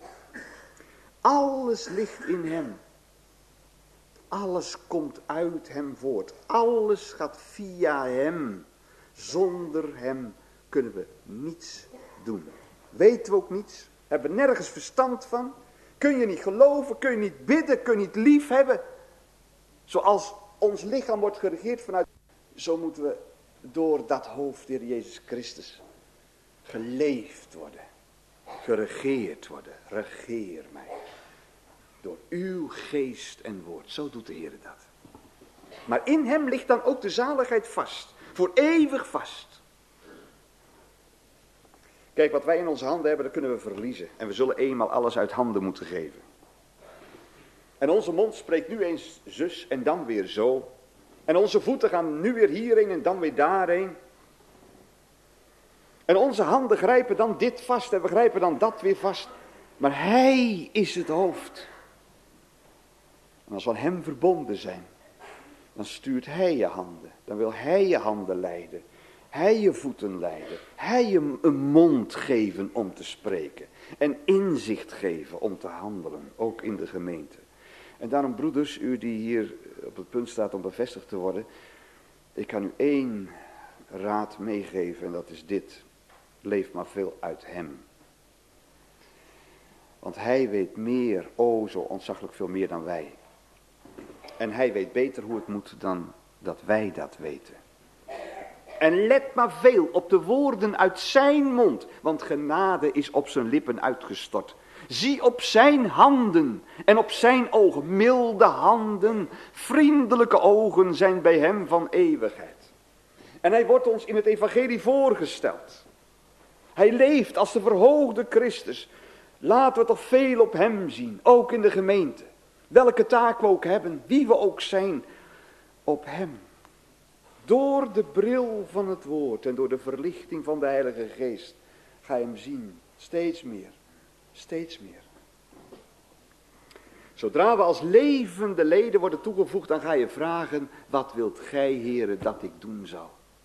Alles ligt in hem. Alles komt uit hem voort. Alles gaat via hem. Zonder hem kunnen we niets doen. Weten we ook niets. Hebben we nergens verstand van. Kun je niet geloven. Kun je niet bidden. Kun je niet lief hebben. Zoals ons lichaam wordt geregeerd vanuit. Zo moeten we door dat hoofd, Heer Jezus Christus, geleefd worden. Geregeerd worden. Regeer mij. Door uw geest en woord. Zo doet de Heer dat. Maar in hem ligt dan ook de zaligheid vast. Voor eeuwig vast. Kijk, wat wij in onze handen hebben, dat kunnen we verliezen. En we zullen eenmaal alles uit handen moeten geven. En onze mond spreekt nu eens zus en dan weer zo. En onze voeten gaan nu weer hierheen en dan weer daarheen. En onze handen grijpen dan dit vast en we grijpen dan dat weer vast. Maar hij is het hoofd. En als we aan hem verbonden zijn, dan stuurt hij je handen. Dan wil hij je handen leiden. Hij je voeten leiden. Hij je een mond geven om te spreken. En inzicht geven om te handelen, ook in de gemeente. En daarom, broeders, u die hier op het punt staat om bevestigd te worden, ik kan u één raad meegeven en dat is dit. Leef maar veel uit hem. Want hij weet meer, o zo ontzaglijk veel meer dan wij. En hij weet beter hoe het moet dan dat wij dat weten. En let maar veel op de woorden uit zijn mond, want genade is op zijn lippen uitgestort. Zie op zijn handen en op zijn ogen, milde handen, vriendelijke ogen zijn bij hem van eeuwigheid. En hij wordt ons in het evangelie voorgesteld. Hij leeft als de verhoogde Christus. Laten we toch veel op hem zien, ook in de gemeente. Welke taak we ook hebben, wie we ook zijn, op hem. Door de bril van het woord en door de verlichting van de Heilige Geest ga je hem zien. Steeds meer, steeds meer. Zodra we als levende leden worden toegevoegd, dan ga je vragen, wat wilt gij, Heere, dat ik doen zou?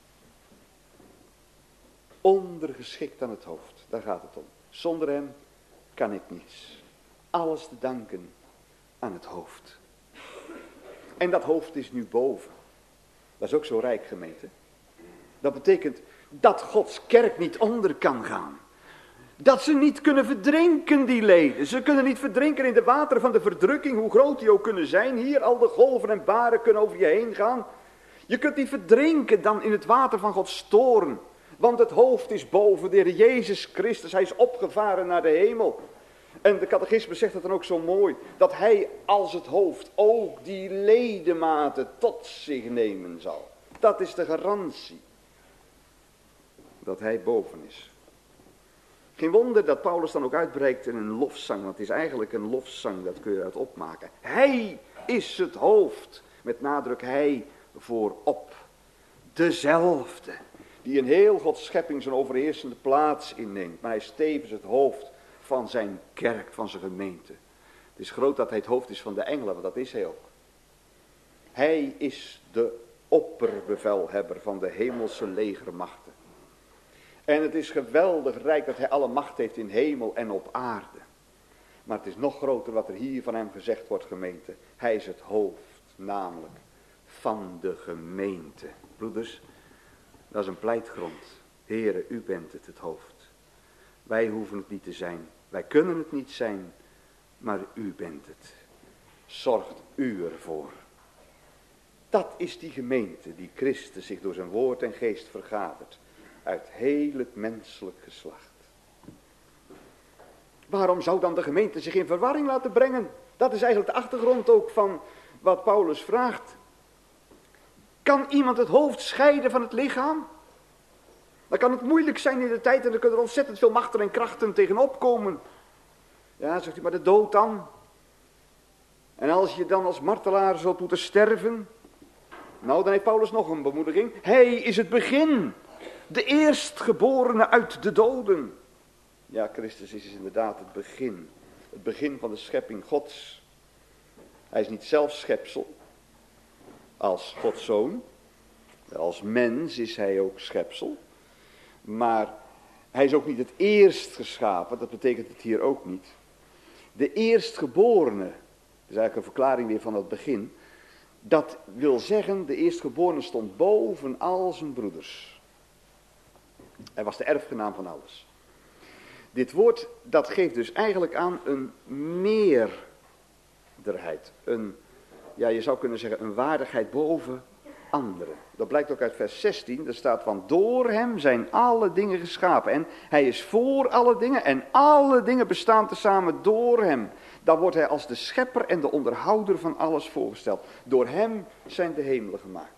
Ondergeschikt aan het hoofd, daar gaat het om. Zonder hem kan ik niets. Alles te danken aan het hoofd. En dat hoofd is nu boven. Dat is ook zo rijk, gemeente. Dat betekent dat Gods kerk niet onder kan gaan. Dat ze niet kunnen verdrinken, die leden. Ze kunnen niet verdrinken in de wateren van de verdrukking, hoe groot die ook kunnen zijn. Hier al de golven en baren kunnen over je heen gaan. Je kunt niet verdrinken dan in het water van Gods toorn. Want het hoofd is boven, de Heer Jezus Christus. Hij is opgevaren naar de hemel. En de catechisme zegt het dan ook zo mooi. Dat hij als het hoofd ook die ledematen tot zich nemen zal. Dat is de garantie. Dat hij boven is. Geen wonder dat Paulus dan ook uitbreekt in een lofzang. Want het is eigenlijk een lofzang, dat kun je uit opmaken. Hij is het hoofd. Met nadruk hij voorop. Dezelfde. Die in heel Gods schepping zijn overheersende plaats inneemt. Maar hij is tevens het hoofd van zijn kerk, van zijn gemeente. Het is groot dat hij het hoofd is van de engelen, want dat is hij ook. Hij is de opperbevelhebber van de hemelse legermachten. En het is geweldig rijk dat hij alle macht heeft in hemel en op aarde. Maar het is nog groter wat er hier van hem gezegd wordt, gemeente. Hij is het hoofd, namelijk van de gemeente. Broeders, dat is een pleitgrond. Heere, u bent het, het hoofd. Wij hoeven het niet te zijn. Wij kunnen het niet zijn. Maar u bent het. Zorgt u ervoor. Dat is die gemeente die Christus zich door zijn woord en geest vergadert. Uit heel het menselijk geslacht. Waarom zou dan de gemeente zich in verwarring laten brengen? Dat is eigenlijk de achtergrond ook van wat Paulus vraagt. Kan iemand het hoofd scheiden van het lichaam? Dan kan het moeilijk zijn in de tijd en er kunnen er ontzettend veel machten en krachten tegenop komen. Ja, zegt u, maar de dood dan? En als je dan als martelaar zult moeten sterven? Nou, dan heeft Paulus nog een bemoediging. Hij is het begin. De eerstgeborene uit de doden. Ja, Christus is inderdaad het begin. Het begin van de schepping Gods. Hij is niet zelf schepsel. Als Gods zoon. Als mens is hij ook schepsel. Maar hij is ook niet het eerst geschapen. Dat betekent het hier ook niet. De eerstgeborene. Dat is eigenlijk een verklaring weer van het begin. Dat wil zeggen, de eerstgeborene stond boven al zijn broeders. Hij was de erfgenaam van alles. Dit woord, dat geeft dus eigenlijk aan een meerderheid. Een, ja, je zou kunnen zeggen, een waardigheid boven anderen. Dat blijkt ook uit vers zestien. Daar staat van, door hem zijn alle dingen geschapen. En hij is voor alle dingen en alle dingen bestaan tezamen door hem. Dan wordt hij als de schepper en de onderhouder van alles voorgesteld. Door hem zijn de hemelen gemaakt.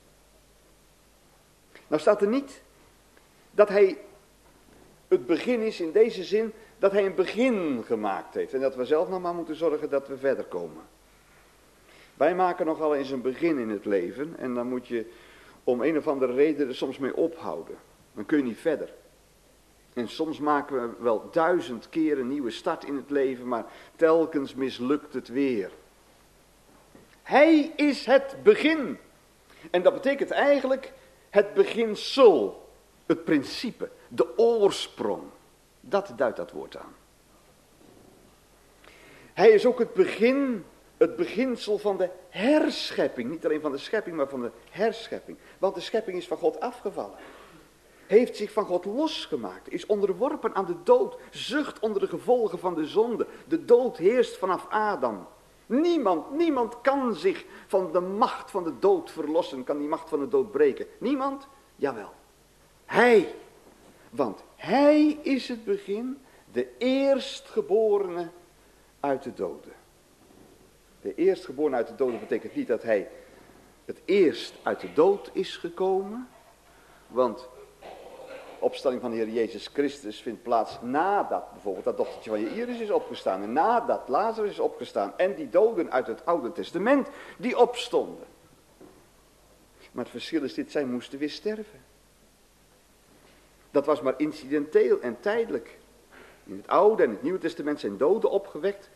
Nou staat er niet dat hij het begin is in deze zin, dat hij een begin gemaakt heeft. En dat we zelf nog maar moeten zorgen dat we verder komen. Wij maken nogal eens een begin in het leven en dan moet je om een of andere reden er soms mee ophouden. Dan kun je niet verder. En soms maken we wel duizend keer een nieuwe start in het leven, maar telkens mislukt het weer. Hij is het begin. En dat betekent eigenlijk, Het beginsel, het principe, de oorsprong. Dat duidt dat woord aan. Hij is ook het begin, het beginsel van de herschepping. Niet alleen van de schepping, maar van de herschepping. Want de schepping is van God afgevallen. Heeft zich van God losgemaakt. Is onderworpen aan de dood. Zucht onder de gevolgen van de zonde. De dood heerst vanaf Adam. Niemand, niemand kan zich van de macht van de dood verlossen. Kan die macht van de dood breken. Niemand? Jawel. Hij. Want hij is het begin. De eerstgeborene uit de doden. De eerstgeborene uit de doden betekent niet dat hij het eerst uit de dood is gekomen. Want opstanding van de Heer Jezus Christus vindt plaats nadat bijvoorbeeld dat dochtertje van Jairus is opgestaan. En nadat Lazarus is opgestaan. En die doden uit het Oude Testament die opstonden. Maar het verschil is dit, zij moesten weer sterven. Dat was maar incidenteel en tijdelijk. In het Oude en het Nieuwe Testament zijn doden opgewekt.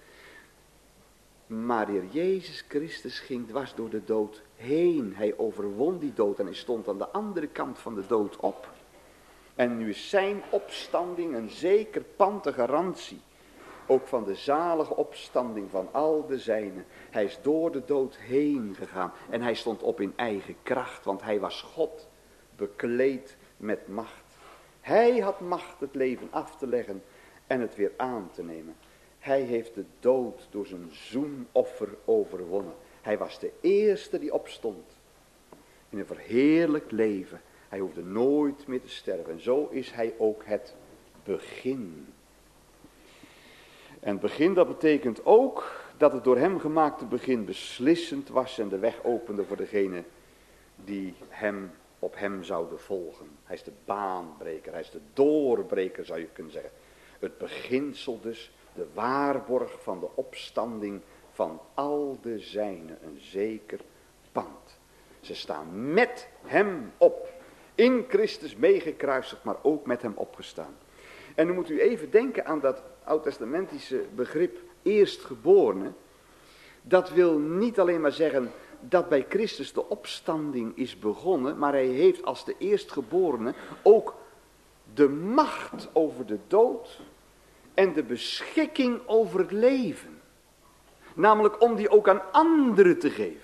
Maar de Heer Jezus Christus ging dwars door de dood heen. Hij overwon die dood en hij stond aan de andere kant van de dood op. En nu is zijn opstanding een zeker pand, de garantie. Ook van de zalige opstanding van al de zijnen. Hij is door de dood heen gegaan. En hij stond op in eigen kracht. Want hij was God, bekleed met macht. Hij had macht het leven af te leggen en het weer aan te nemen. Hij heeft de dood door zijn zoenoffer overwonnen. Hij was de eerste die opstond. In een verheerlijkt leven. Hij hoefde nooit meer te sterven. En zo is hij ook het begin. En het begin, dat betekent ook dat het door hem gemaakte begin beslissend was en de weg opende voor degene die hem, op hem zouden volgen. Hij is de baanbreker, hij is de doorbreker zou je kunnen zeggen. Het beginsel dus, de waarborg van de opstanding van al de zijnen, een zeker pand. Ze staan met hem op, in Christus meegekruisigd, maar ook met hem opgestaan. En dan moet u even denken aan dat oud-testamentische begrip eerstgeborene. Dat wil niet alleen maar zeggen dat bij Christus de opstanding is begonnen, maar hij heeft als de eerstgeborene ook de macht over de dood en de beschikking over het leven. Namelijk om die ook aan anderen te geven.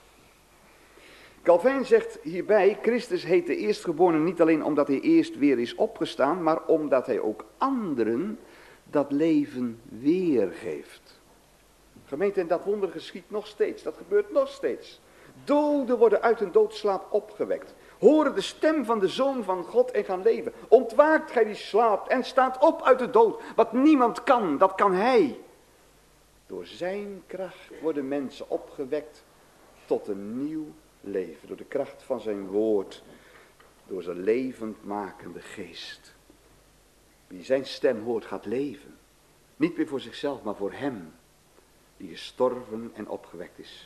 Calvijn zegt hierbij, Christus heet de eerstgeborene niet alleen omdat hij eerst weer is opgestaan, maar omdat hij ook anderen dat leven weergeeft. Gemeente, en dat wonder geschiet nog steeds, dat gebeurt nog steeds. Doden worden uit hun doodslaap opgewekt. Horen de stem van de Zoon van God en gaan leven. Ontwaakt gij die slaapt en staat op uit de dood. Wat niemand kan, dat kan hij. Door zijn kracht worden mensen opgewekt tot een nieuw leven. Door de kracht van zijn woord. Door zijn levendmakende geest. Wie zijn stem hoort gaat leven. Niet meer voor zichzelf, maar voor hem. Die gestorven en opgewekt is.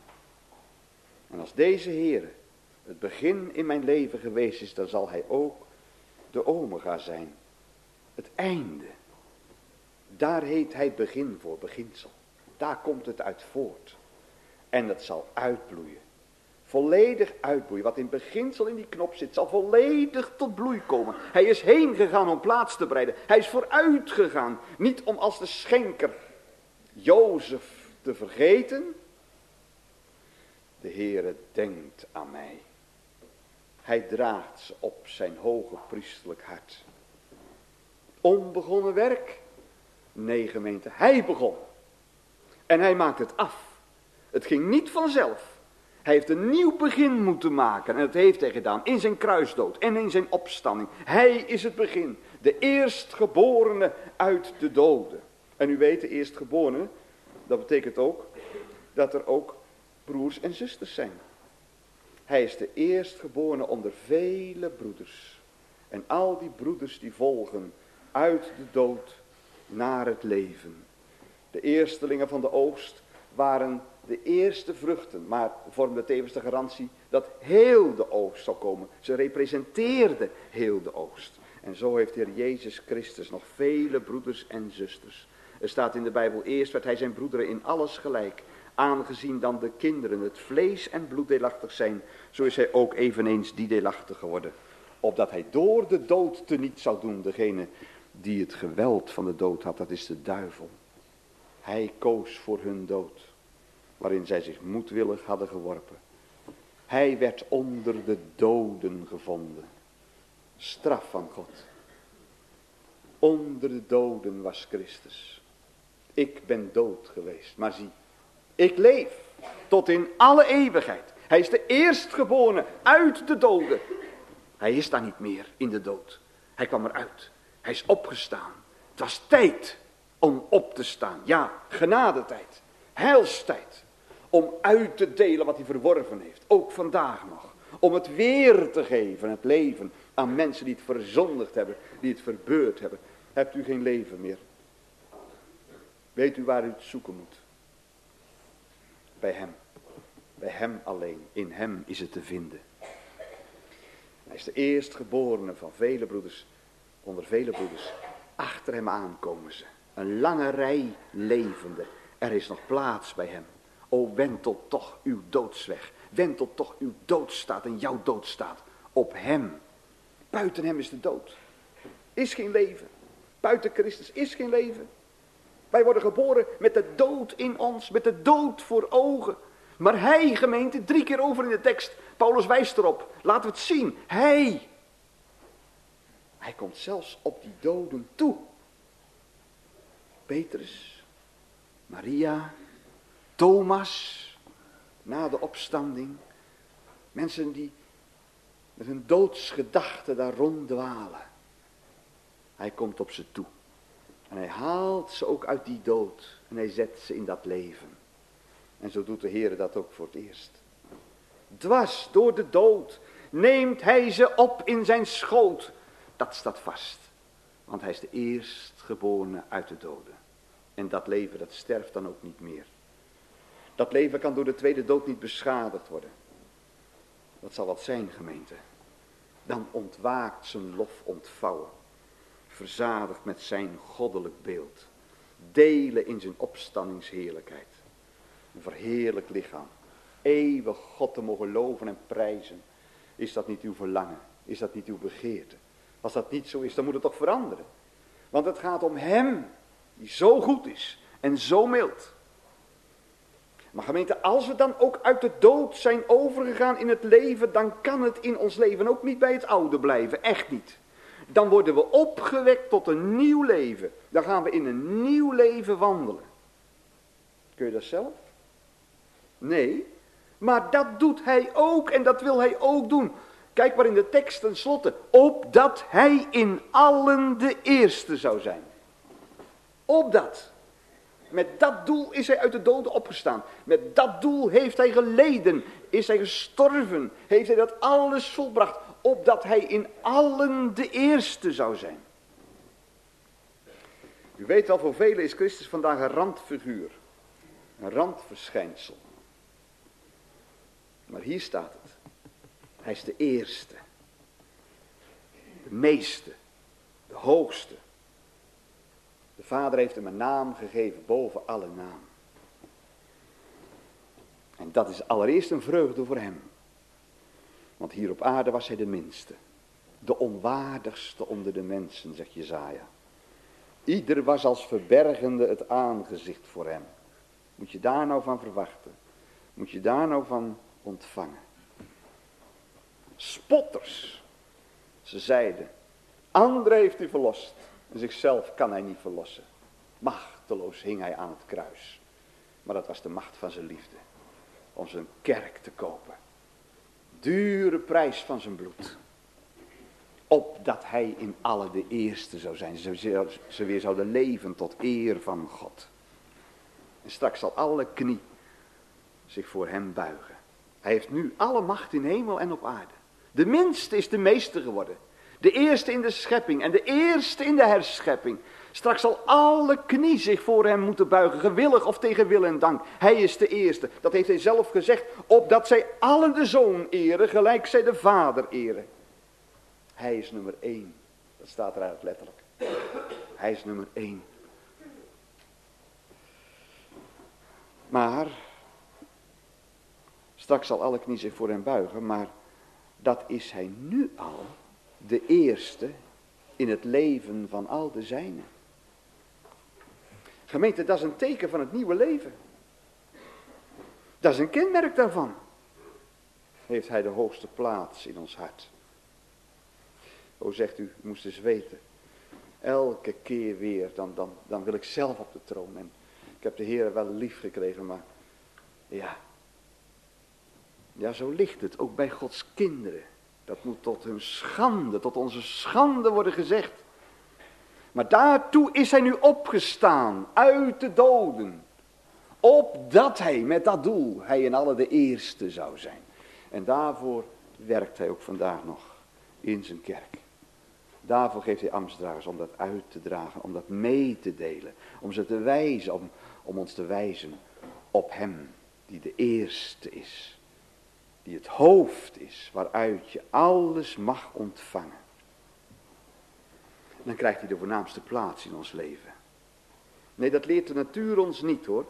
En als deze Heere het begin in mijn leven geweest is, dan zal hij ook de omega zijn. Het einde. Daar heet hij begin voor, beginsel. Daar komt het uit voort. En dat zal uitbloeien. Volledig uitbloeien. Wat in beginsel in die knop zit, zal volledig tot bloei komen. Hij is heen gegaan om plaats te bereiden. Hij is vooruit gegaan. Niet om als de schenker Jozef te vergeten. De Heere denkt aan mij. Hij draagt ze op zijn hoge priestelijk hart. Onbegonnen werk? Nee, gemeente, hij begon. En hij maakt het af. Het ging niet vanzelf. Hij heeft een nieuw begin moeten maken. En dat heeft hij gedaan in zijn kruisdood en in zijn opstanding. Hij is het begin. De eerstgeborene uit de doden. En u weet, de eerstgeborene, dat betekent ook dat er ook broers en zusters zijn. Hij is de eerstgeborene onder vele broeders. En al die broeders die volgen uit de dood naar het leven. De eerstelingen van de oogst waren de eerste vruchten, maar vormden tevens de garantie dat heel de oogst zou komen. Ze representeerden heel de oogst. En zo heeft de Heer Jezus Christus nog vele broeders en zusters. Er staat in de Bijbel, eerst werd hij zijn broederen in alles gelijk, Aangezien dan de kinderen het vlees en bloed deelachtig zijn, zo is hij ook eveneens die deelachtig geworden. Opdat hij door de dood teniet zou doen, degene die het geweld van de dood had, dat is de duivel. Hij koos voor hun dood, waarin zij zich moedwillig hadden geworpen. Hij werd onder de doden gevonden. Straf van God. Onder de doden was Christus. Ik ben dood geweest, maar zie, ik leef tot in alle eeuwigheid. Hij is de eerstgeborene uit de doden. Hij is daar niet meer in de dood. Hij kwam eruit. Hij is opgestaan. Het was tijd om op te staan. Ja, genadetijd. Heilstijd. Om uit te delen wat hij verworven heeft. Ook vandaag nog. Om het weer te geven, het leven, aan mensen die het verzondigd hebben. Die het verbeurd hebben. Hebt u geen leven meer? Weet u waar u het zoeken moet? Bij hem. Bij hem alleen. In hem is het te vinden. Hij is de eerstgeborene van vele broeders. Onder vele broeders. Achter hem aankomen ze. Een lange rij levende. Er is nog plaats bij hem. O, wentel toch uw doodsweg. Wentel toch uw doodstaat en jouw doodstaat op hem. Buiten hem is de dood. Is geen leven. Buiten Christus is geen leven. Wij worden geboren met de dood in ons. Met de dood voor ogen. Maar hij, gemeente, drie keer over in de tekst. Paulus wijst erop. Laten we het zien. Hij. Hij komt zelfs op die doden toe. Petrus. Maria. Thomas. Na de opstanding. Mensen die met hun doodsgedachten daar ronddwalen. Hij komt op ze toe. En hij haalt ze ook uit die dood. En hij zet ze in dat leven. En zo doet de Heer dat ook voor het eerst. Dwars door de dood neemt hij ze op in zijn schoot. Dat staat vast. Want hij is de eerstgeborene uit de doden. En dat leven, dat sterft dan ook niet meer. Dat leven kan door de tweede dood niet beschadigd worden. Dat zal wat zijn, gemeente. Dan ontwaakt zijn lof ontvouwen. Verzadigd met zijn goddelijk beeld. Delen in zijn opstandingsheerlijkheid. Een verheerlijk lichaam. Eeuwig God te mogen loven en prijzen. Is dat niet uw verlangen? Is dat niet uw begeerte? Als dat niet zo is, dan moet het toch veranderen. Want het gaat om hem. Die zo goed is. En zo mild. Maar gemeente, als we dan ook uit de dood zijn overgegaan in het leven. Dan kan het in ons leven ook niet bij het oude blijven. Echt niet. Dan worden we opgewekt tot een nieuw leven. Dan gaan we in een nieuw leven wandelen. Kun je dat zelf? Nee, maar dat doet hij ook en dat wil hij ook doen. Kijk maar in de tekst tenslotte. Opdat hij in allen de eerste zou zijn. Opdat. Met dat doel is hij uit de doden opgestaan. Met dat doel heeft hij geleden. Is hij gestorven. Heeft hij dat alles volbracht. Opdat hij in allen de eerste zou zijn. U weet wel, voor velen is Christus vandaag een randfiguur. Een randverschijnsel. Maar hier staat het. Hij is de eerste. De meeste. De hoogste. De Vader heeft hem een naam gegeven boven alle naam. En dat is allereerst een vreugde voor hem. Want hier op aarde was hij de minste. De onwaardigste onder de mensen, zegt Jesaja. Ieder was als verbergende het aangezicht voor hem. Moet je daar nou van verwachten? Moet je daar nou van ontvangen? Spotters. Ze zeiden, anderen heeft hij verlost. En zichzelf kan hij niet verlossen. Machteloos hing hij aan het kruis. Maar dat was de macht van zijn liefde. Om zijn kerk te kopen. Dure prijs van zijn bloed. Opdat hij in alle de eerste zou zijn. Ze, ze weer zouden leven tot eer van God. En straks zal alle knie zich voor hem buigen. Hij heeft nu alle macht in hemel en op aarde. De minste is de meeste geworden. De eerste in de schepping en de eerste in de herschepping. Straks zal alle knie zich voor hem moeten buigen, gewillig of tegen wil en dank. Hij is de eerste. Dat heeft hij zelf gezegd, opdat zij allen de Zoon eren, gelijk zij de Vader eren. Hij is nummer één. Dat staat er eigenlijk letterlijk. Hij is nummer één. Maar Straks zal alle knie zich voor hem buigen, maar dat is hij nu al, de eerste in het leven van al de zijnen. Gemeente, dat is een teken van het nieuwe leven. Dat is een kenmerk daarvan. Heeft hij de hoogste plaats in ons hart. O, zegt u, u moest eens weten. Elke keer weer, dan, dan, dan wil ik zelf op de troon. En ik heb de Heer wel lief gekregen, maar ja. Ja, zo ligt het, ook bij Gods kinderen. Dat moet tot hun schande, tot onze schande worden gezegd. Maar daartoe is hij nu opgestaan, uit de doden. Opdat hij, met dat doel, hij in alle de eerste zou zijn. En daarvoor werkt hij ook vandaag nog in zijn kerk. Daarvoor geeft hij ambtsdragers om dat uit te dragen, om dat mee te delen. Om ze te wijzen, om, om ons te wijzen op hem die de eerste is. Die het hoofd is, waaruit je alles mag ontvangen. Dan krijgt hij de voornaamste plaats in ons leven. Nee, dat leert de natuur ons niet hoor.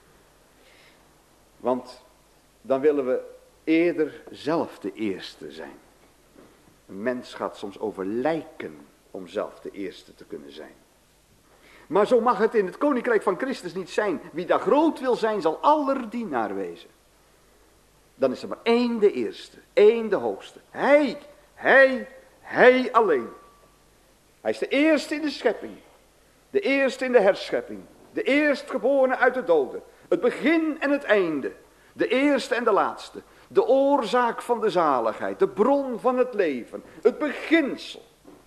Want dan willen we eerder zelf de eerste zijn. Een mens gaat soms over lijken om zelf de eerste te kunnen zijn. Maar zo mag het in het koninkrijk van Christus niet zijn. Wie daar groot wil zijn, zal aller dienaar wezen. Dan is er maar één de eerste, één de hoogste. Hij, hij, hij alleen. Hij is de eerste in de schepping. De eerste in de herschepping. De eerstgeborene uit de doden. Het begin en het einde. De eerste en de laatste. De oorzaak van de zaligheid. De bron van het leven. Het beginsel.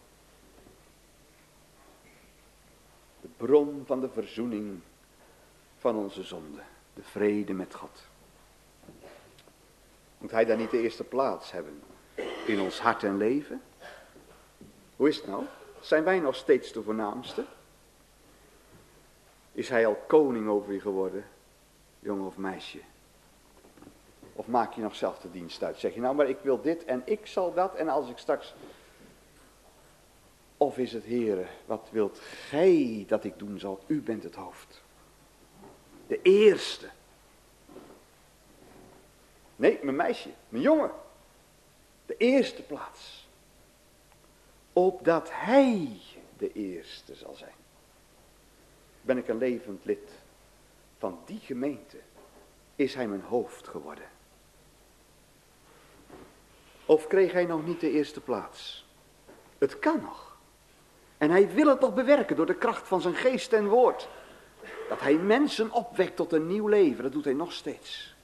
De bron van de verzoening van onze zonde. De vrede met God. Moet hij daar niet de eerste plaats hebben in ons hart en leven? Hoe is het nou? Zijn wij nog steeds de voornaamste? Is hij al koning over je geworden, jongen of meisje? Of maak je nog zelf de dienst uit? Zeg je nou, maar ik wil dit en ik zal dat en als ik straks... Of is het, Heere, wat wilt gij dat ik doen zal? U bent het hoofd. De eerste. Nee, mijn meisje, mijn jongen. De eerste plaats. Opdat hij de eerste zal zijn. Ben ik een levend lid van die gemeente, is hij mijn hoofd geworden. Of kreeg hij nog niet de eerste plaats? Het kan nog. En hij wil het nog bewerken door de kracht van zijn geest en woord. Dat hij mensen opwekt tot een nieuw leven, dat doet hij nog steeds.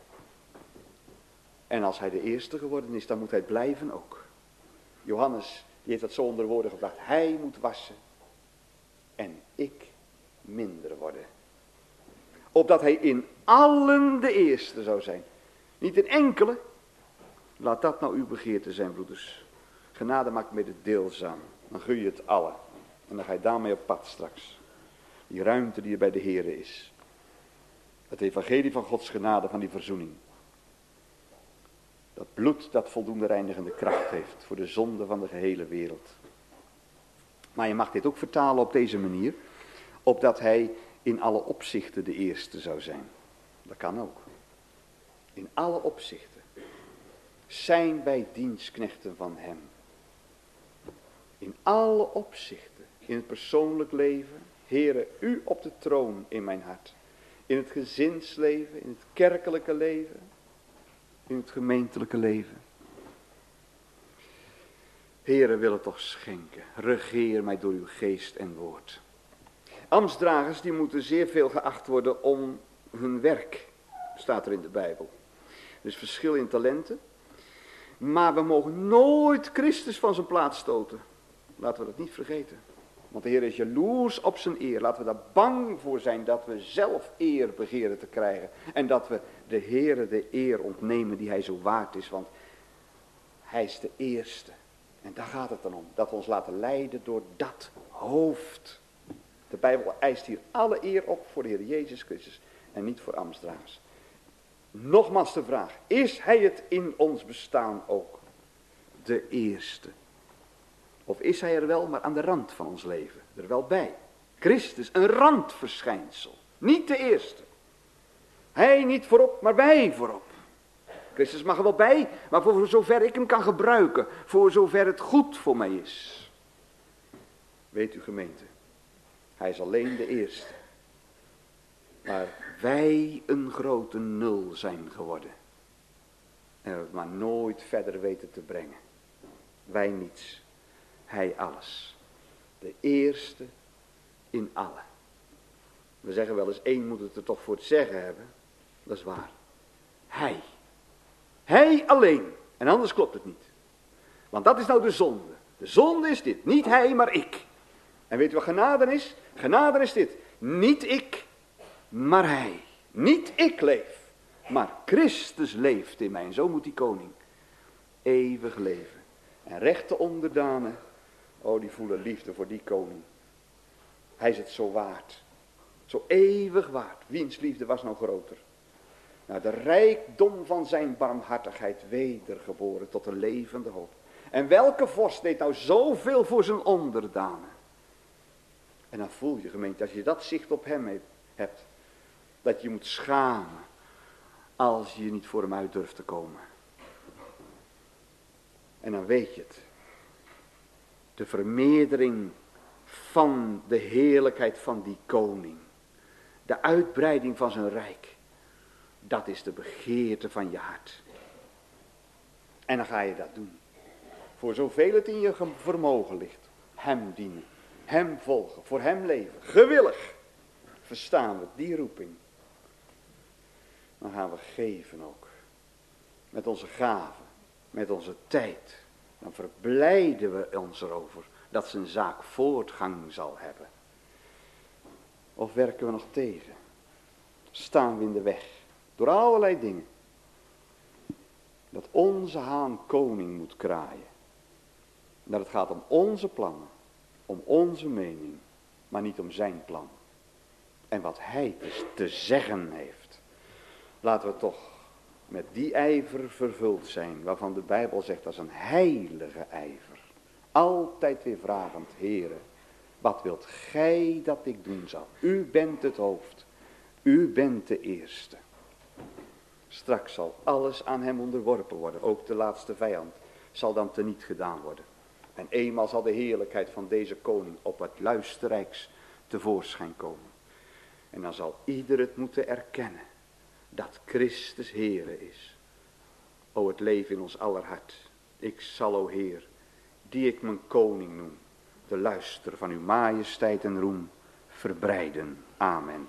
En als hij de eerste geworden is, dan moet hij blijven ook. Johannes, die heeft dat zo onder woorden gebracht. Hij moet wassen en ik minder worden. Opdat hij in allen de eerste zou zijn. Niet in enkele. Laat dat nou uw begeerte zijn, broeders. Genade maakt mede deelzaam. Dan gun je het allen. En dan ga je daarmee op pad straks. Die ruimte die er bij de Here is. Het evangelie van Gods genade, van die verzoening. Dat bloed dat voldoende reinigende kracht heeft voor de zonde van de gehele wereld. Maar je mag dit ook vertalen op deze manier. Opdat hij in alle opzichten de eerste zou zijn. Dat kan ook. In alle opzichten. Zijn wij dienstknechten van hem. In alle opzichten. In het persoonlijk leven. Heere, u op de troon in mijn hart. In het gezinsleven. In het kerkelijke leven. In het gemeentelijke leven. Heere, wil het toch schenken. Regeer mij door uw geest en woord. Ambtsdragers die moeten zeer veel geacht worden om hun werk. Staat er in de Bijbel. Er is verschil in talenten. Maar we mogen nooit Christus van zijn plaats stoten. Laten we dat niet vergeten. Want de Heer is jaloers op zijn eer. Laten we daar bang voor zijn dat we zelf eer begeren te krijgen. En dat we de Heere de eer ontnemen die hij zo waard is. Want hij is de eerste. En daar gaat het dan om. Dat we ons laten leiden door dat hoofd. De Bijbel eist hier alle eer op voor de Heer Jezus Christus. En niet voor ambtsdragers. Nogmaals de vraag. Is hij het in ons bestaan ook? De eerste. Of is hij er wel, maar aan de rand van ons leven? Er wel bij. Christus, een randverschijnsel. Niet de eerste. Hij niet voorop, maar wij voorop. Christus mag er wel bij, maar voor zover ik hem kan gebruiken. Voor zover het goed voor mij is. Weet u gemeente, hij is alleen de eerste. Maar wij een grote nul zijn geworden. En we het maar nooit verder weten te brengen. Wij niets, hij alles. De eerste in allen. We zeggen wel eens, één moet het er toch voor het zeggen hebben. Dat is waar. Hij. Hij alleen. En anders klopt het niet. Want dat is nou de zonde. De zonde is dit. Niet hij, maar ik. En weet u wat genade is? Genade is dit. Niet ik, maar hij. Niet ik leef, maar Christus leeft in mij. En zo moet die koning eeuwig leven. En rechte onderdanen, oh die voelen liefde voor die koning. Hij is het zo waard. Zo eeuwig waard. Wiens liefde was nou groter? Nou, de rijkdom van zijn barmhartigheid wedergeboren tot een levende hoop. En welke vorst deed nou zoveel voor zijn onderdanen? En dan voel je gemeente, als je dat zicht op hem hebt, dat je moet schamen als je niet voor hem uit durft te komen. En dan weet je het. De vermeerdering van de heerlijkheid van die koning. De uitbreiding van zijn rijk. Dat is de begeerte van je hart. En dan ga je dat doen. Voor zoveel het in je vermogen ligt. Hem dienen. Hem volgen. Voor hem leven. Gewillig. Verstaan we die roeping. Dan gaan we geven ook. Met onze gaven. Met onze tijd. Dan verblijden we ons erover. Dat zijn zaak voortgang zal hebben. Of werken we nog tegen? Staan we in de weg? Door allerlei dingen. Dat onze haan koning moet kraaien. Dat het gaat om onze plannen. Om onze mening. Maar niet om zijn plan. En wat hij dus te zeggen heeft. Laten we toch met die ijver vervuld zijn. Waarvan de Bijbel zegt dat is een heilige ijver. Altijd weer vragend. Heere, wat wilt gij dat ik doen zal? U bent het hoofd. U bent de eerste. Straks zal alles aan hem onderworpen worden. Ook de laatste vijand zal dan teniet gedaan worden. En eenmaal zal de heerlijkheid van deze koning op het luisterrijks tevoorschijn komen. En dan zal ieder het moeten erkennen. Dat Christus Heere is. O het leven in ons aller hart. Ik zal, o Heer, die ik mijn koning noem. De luister van uw majesteit en roem verbreiden. Amen.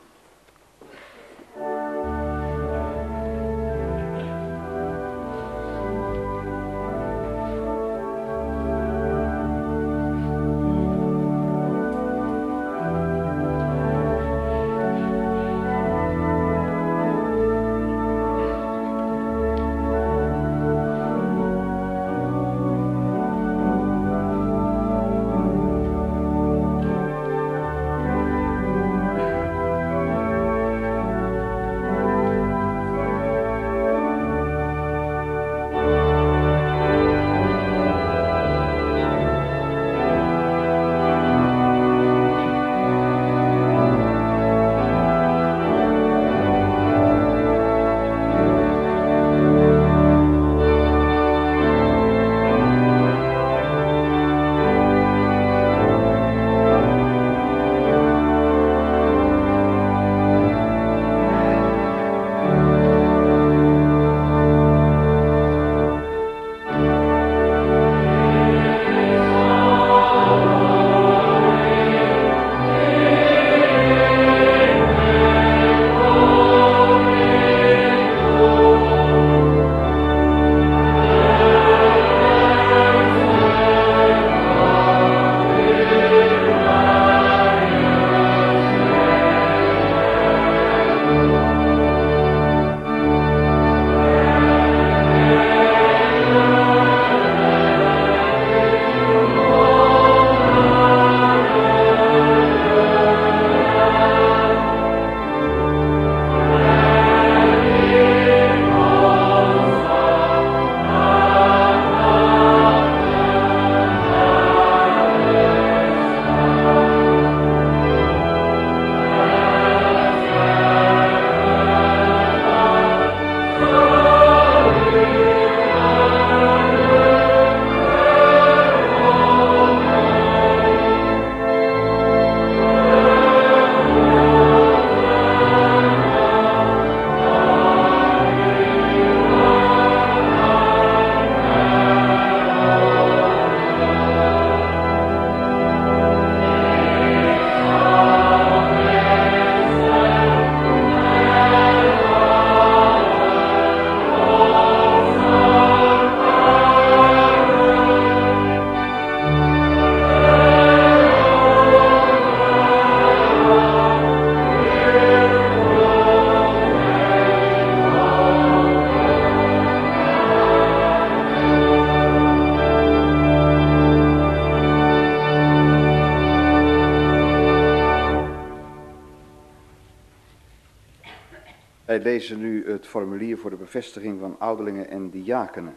lezen nu het formulier voor de bevestiging van ouderlingen en diakenen.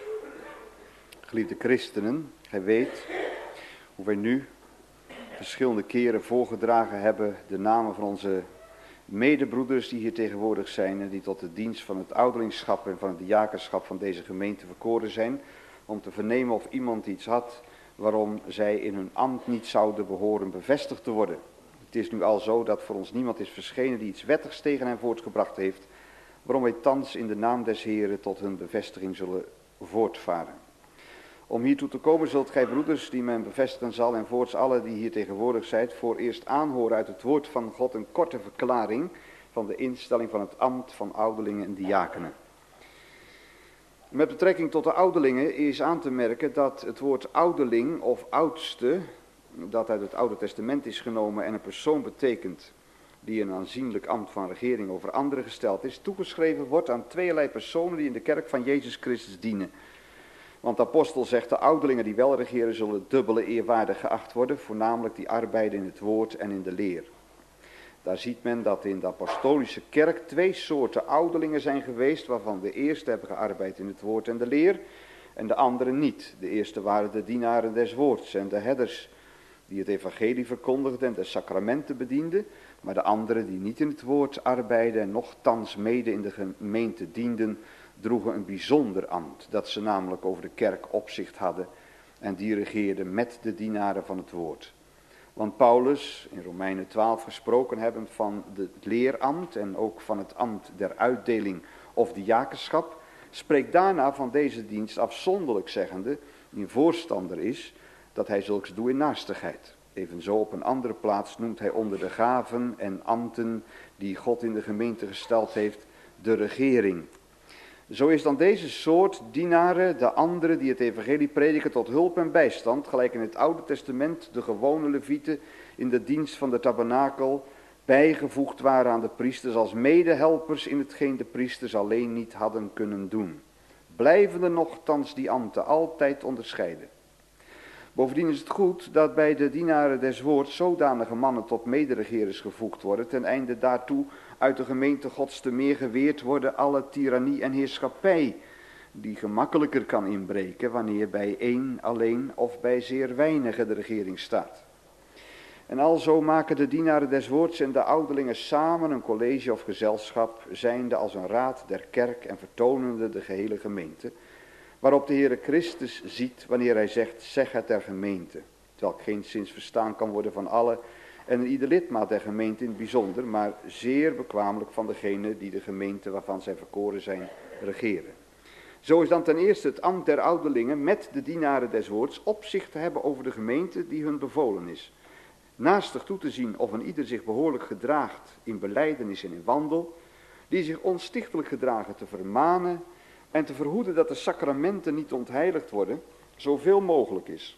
Geliefde christenen, gij weet hoe wij nu verschillende keren voorgedragen hebben de namen van onze medebroeders die hier tegenwoordig zijn en die tot de dienst van het ouderlingschap en van het diakenschap van deze gemeente verkoren zijn, om te vernemen of iemand iets had waarom zij in hun ambt niet zouden behoren bevestigd te worden. Het is nu al zo dat voor ons niemand is verschenen die iets wettigs tegen hen voortgebracht heeft, waarom wij thans in de naam des Heren tot hun bevestiging zullen voortvaren. Om hiertoe te komen zult gij broeders die men bevestigen zal en voorts alle die hier tegenwoordig zijn, voor eerst aanhoren uit het woord van God een korte verklaring van de instelling van het ambt van ouderlingen en diakenen. Met betrekking tot de ouderlingen is aan te merken dat het woord ouderling of oudste, dat uit het Oude Testament is genomen en een persoon betekent die een aanzienlijk ambt van regering over anderen gesteld is, toegeschreven wordt aan tweeërlei personen die in de kerk van Jezus Christus dienen. Want de apostel zegt, de ouderlingen die wel regeren zullen dubbele eerwaardig geacht worden, voornamelijk die arbeiden in het woord en in de leer. Daar ziet men dat in de apostolische kerk twee soorten ouderlingen zijn geweest, waarvan de eerste hebben gearbeid in het woord en de leer, en de andere niet. De eerste waren de dienaren des woords en de herders die het evangelie verkondigden en de sacramenten bedienden, maar de anderen die niet in het woord arbeiden en nochtans mede in de gemeente dienden, droegen een bijzonder ambt, dat ze namelijk over de kerk opzicht hadden en die regeerden met de dienaren van het woord. Want Paulus, in Romeinen twaalf gesproken hebben van het leerambt en ook van het ambt der uitdeling of diakenschap, spreekt daarna van deze dienst afzonderlijk zeggende, die een voorstander is, dat hij zulks doet in naastigheid. Evenzo op een andere plaats noemt hij onder de gaven en ambten die God in de gemeente gesteld heeft, de regering. Zo is dan deze soort dienaren de andere die het evangelie prediken tot hulp en bijstand, gelijk in het Oude Testament de gewone levieten in de dienst van de tabernakel bijgevoegd waren aan de priesters als medehelpers in hetgeen de priesters alleen niet hadden kunnen doen. Blijvende nochtans die ambten altijd onderscheiden. Bovendien is het goed dat bij de dienaren des woords zodanige mannen tot mederegerers gevoegd worden, ten einde daartoe uit de gemeente Gods te meer geweerd worden alle tirannie en heerschappij, die gemakkelijker kan inbreken wanneer bij één alleen of bij zeer weinigen de regering staat. En alzo maken de dienaren des woords en de ouderlingen samen een college of gezelschap, zijnde als een raad der kerk en vertonende de gehele gemeente, waarop de Heere Christus ziet wanneer hij zegt, zeg het der gemeente, terwijl geenszins verstaan kan worden van alle en een ieder lidmaat der gemeente in het bijzonder, maar zeer bekwamelijk van degene die de gemeente waarvan zij verkoren zijn regeren. Zo is dan ten eerste het ambt der ouderlingen met de dienaren des woords opzicht te hebben over de gemeente die hun bevolen is. Naastig toe te zien of een ieder zich behoorlijk gedraagt in belijdenis en in wandel, die zich onstichtelijk gedragen te vermanen en te verhoeden dat de sacramenten niet ontheiligd worden, zoveel mogelijk is.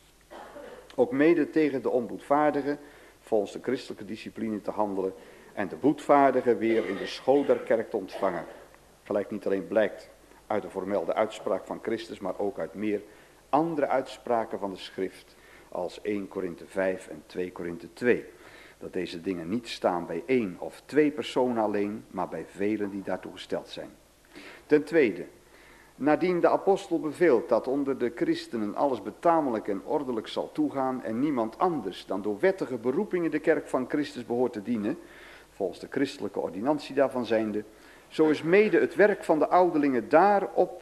Ook mede tegen de onboedvaardigen, volgens de christelijke discipline te handelen en de boetvaardigen weer in de school der kerk te ontvangen. Gelijk niet alleen blijkt uit de formelde uitspraak van Christus, maar ook uit meer andere uitspraken van de schrift, als eerste Korinthe vijf en tweede Korinthe twee. Dat deze dingen niet staan bij één of twee personen alleen, maar bij velen die daartoe gesteld zijn. Ten tweede, nadien de apostel beveelt dat onder de christenen alles betamelijk en ordelijk zal toegaan en niemand anders dan door wettige beroeping in de kerk van Christus behoort te dienen, volgens de christelijke ordinantie daarvan zijnde, zo is mede het werk van de ouderlingen daarop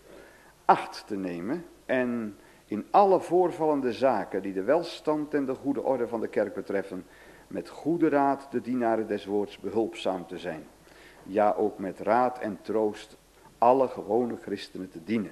acht te nemen en in alle voorvallende zaken die de welstand en de goede orde van de kerk betreffen, met goede raad de dienaren des woords behulpzaam te zijn. Ja, ook met raad en troost alle gewone christenen te dienen.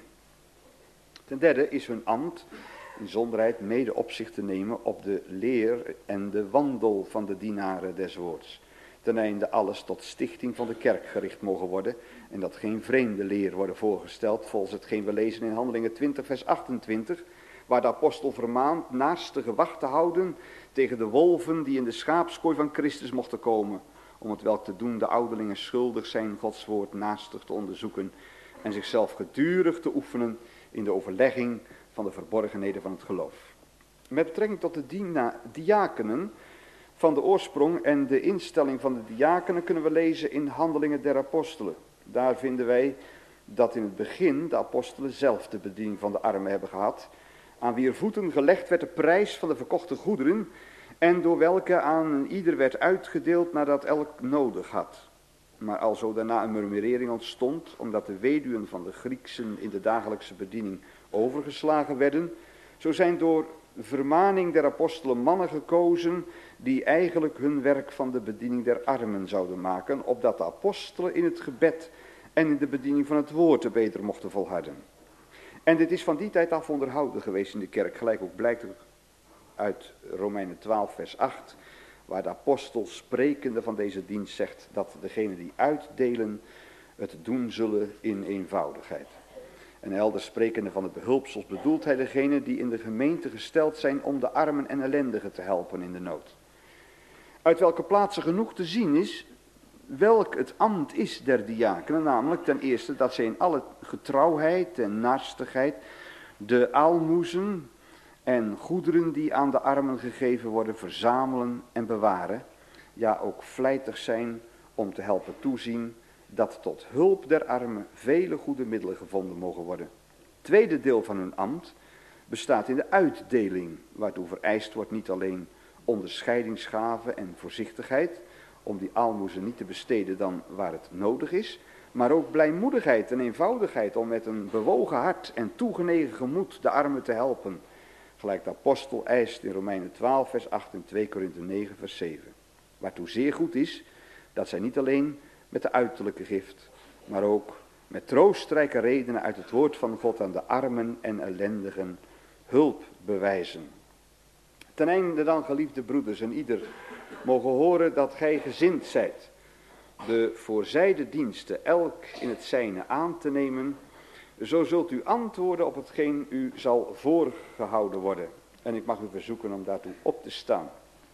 Ten derde is hun ambt in zonderheid mede opzicht te nemen op de leer en de wandel van de dienaren des woords. Ten einde alles tot stichting van de kerk gericht mogen worden en dat geen vreemde leer worden voorgesteld, volgens hetgeen we lezen in Handelingen twintig vers achtentwintig, waar de apostel vermaant naastig gewacht te houden tegen de wolven die in de schaapskooi van Christus mochten komen, om het welk te doen de ouderlingen schuldig zijn Gods woord naastig te onderzoeken en zichzelf gedurig te oefenen in de overlegging van de verborgenheden van het geloof. Met betrekking tot de diakenen van de oorsprong en de instelling van de diakenen kunnen we lezen in Handelingen der Apostelen. Daar vinden wij dat in het begin de apostelen zelf de bediening van de armen hebben gehad, aan wier voeten gelegd werd de prijs van de verkochte goederen en door welke aan ieder werd uitgedeeld nadat elk nodig had. Maar alzo daarna een murmurering ontstond, omdat de weduwen van de Grieksen in de dagelijkse bediening overgeslagen werden, zo zijn door vermaning der apostelen mannen gekozen die eigenlijk hun werk van de bediening der armen zouden maken, opdat de apostelen in het gebed en in de bediening van het woord er beter mochten volharden. En dit is van die tijd af onderhouden geweest in de kerk, gelijk ook blijkt uit Romeinen twaalf vers acht, waar de apostel sprekende van deze dienst zegt dat degenen die uitdelen het doen zullen in eenvoudigheid. En elders sprekende van het behulpsels bedoelt hij degenen die in de gemeente gesteld zijn om de armen en ellendigen te helpen in de nood. Uit welke plaatsen genoeg te zien is welk het ambt is der diakenen, namelijk ten eerste dat zij in alle getrouwheid en naastigheid de aalmoezen en goederen die aan de armen gegeven worden verzamelen en bewaren, ja ook vlijtig zijn om te helpen toezien dat tot hulp der armen vele goede middelen gevonden mogen worden. Tweede deel van hun ambt bestaat in de uitdeling, waartoe vereist wordt niet alleen onderscheidingsgave en voorzichtigheid, om die aalmoezen niet te besteden dan waar het nodig is, maar ook blijmoedigheid en eenvoudigheid om met een bewogen hart en toegenegen gemoed de armen te helpen. Gelijk de apostel eist in Romeinen twaalf vers acht en twee Korinthe negen vers zeven. Waartoe zeer goed is dat zij niet alleen met de uiterlijke gift, maar ook met troostrijke redenen uit het woord van God aan de armen en ellendigen hulp bewijzen. Ten einde dan, geliefde broeders, en ieder mogen horen dat gij gezind zijt de voorzijde diensten elk in het zijne aan te nemen, zo zult u antwoorden op hetgeen u zal voorgehouden worden. En ik mag u verzoeken om daartoe op te staan.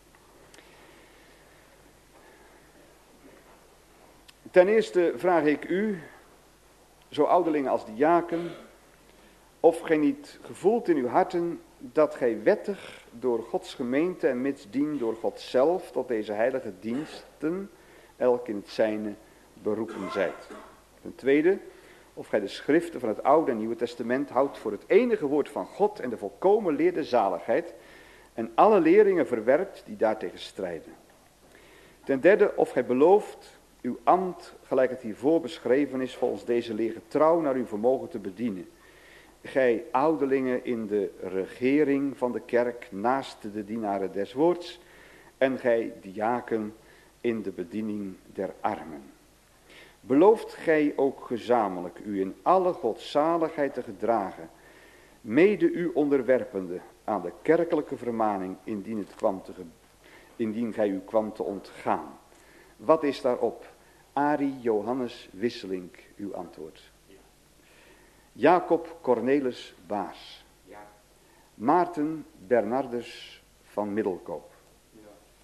Ten eerste vraag ik u, zo ouderlingen als diaken, of gij niet gevoelt in uw harten dat gij wettig door Gods gemeente en mitsdien door God zelf tot deze heilige diensten, elk in het zijne, beroepen zijt. Ten tweede, of gij de schriften van het Oude en Nieuwe Testament houdt voor het enige woord van God en de volkomen leer der zaligheid en alle leringen verwerpt die daartegen strijden. Ten derde, of gij belooft uw ambt, gelijk het hiervoor beschreven is, volgens deze leer getrouw naar uw vermogen te bedienen. Gij ouderlingen in de regering van de kerk naast de dienaren des woords en gij diaken in de bediening der armen. Belooft gij ook gezamenlijk u in alle godzaligheid te gedragen, mede u onderwerpende aan de kerkelijke vermaning indien, het kwam te, indien gij u kwam te ontgaan. Wat is daarop? Arie Johannes Wisselink, uw antwoord. Ja. Jacob Cornelis Baas. Ja. Maarten Bernardus van Middelkoop. Ja.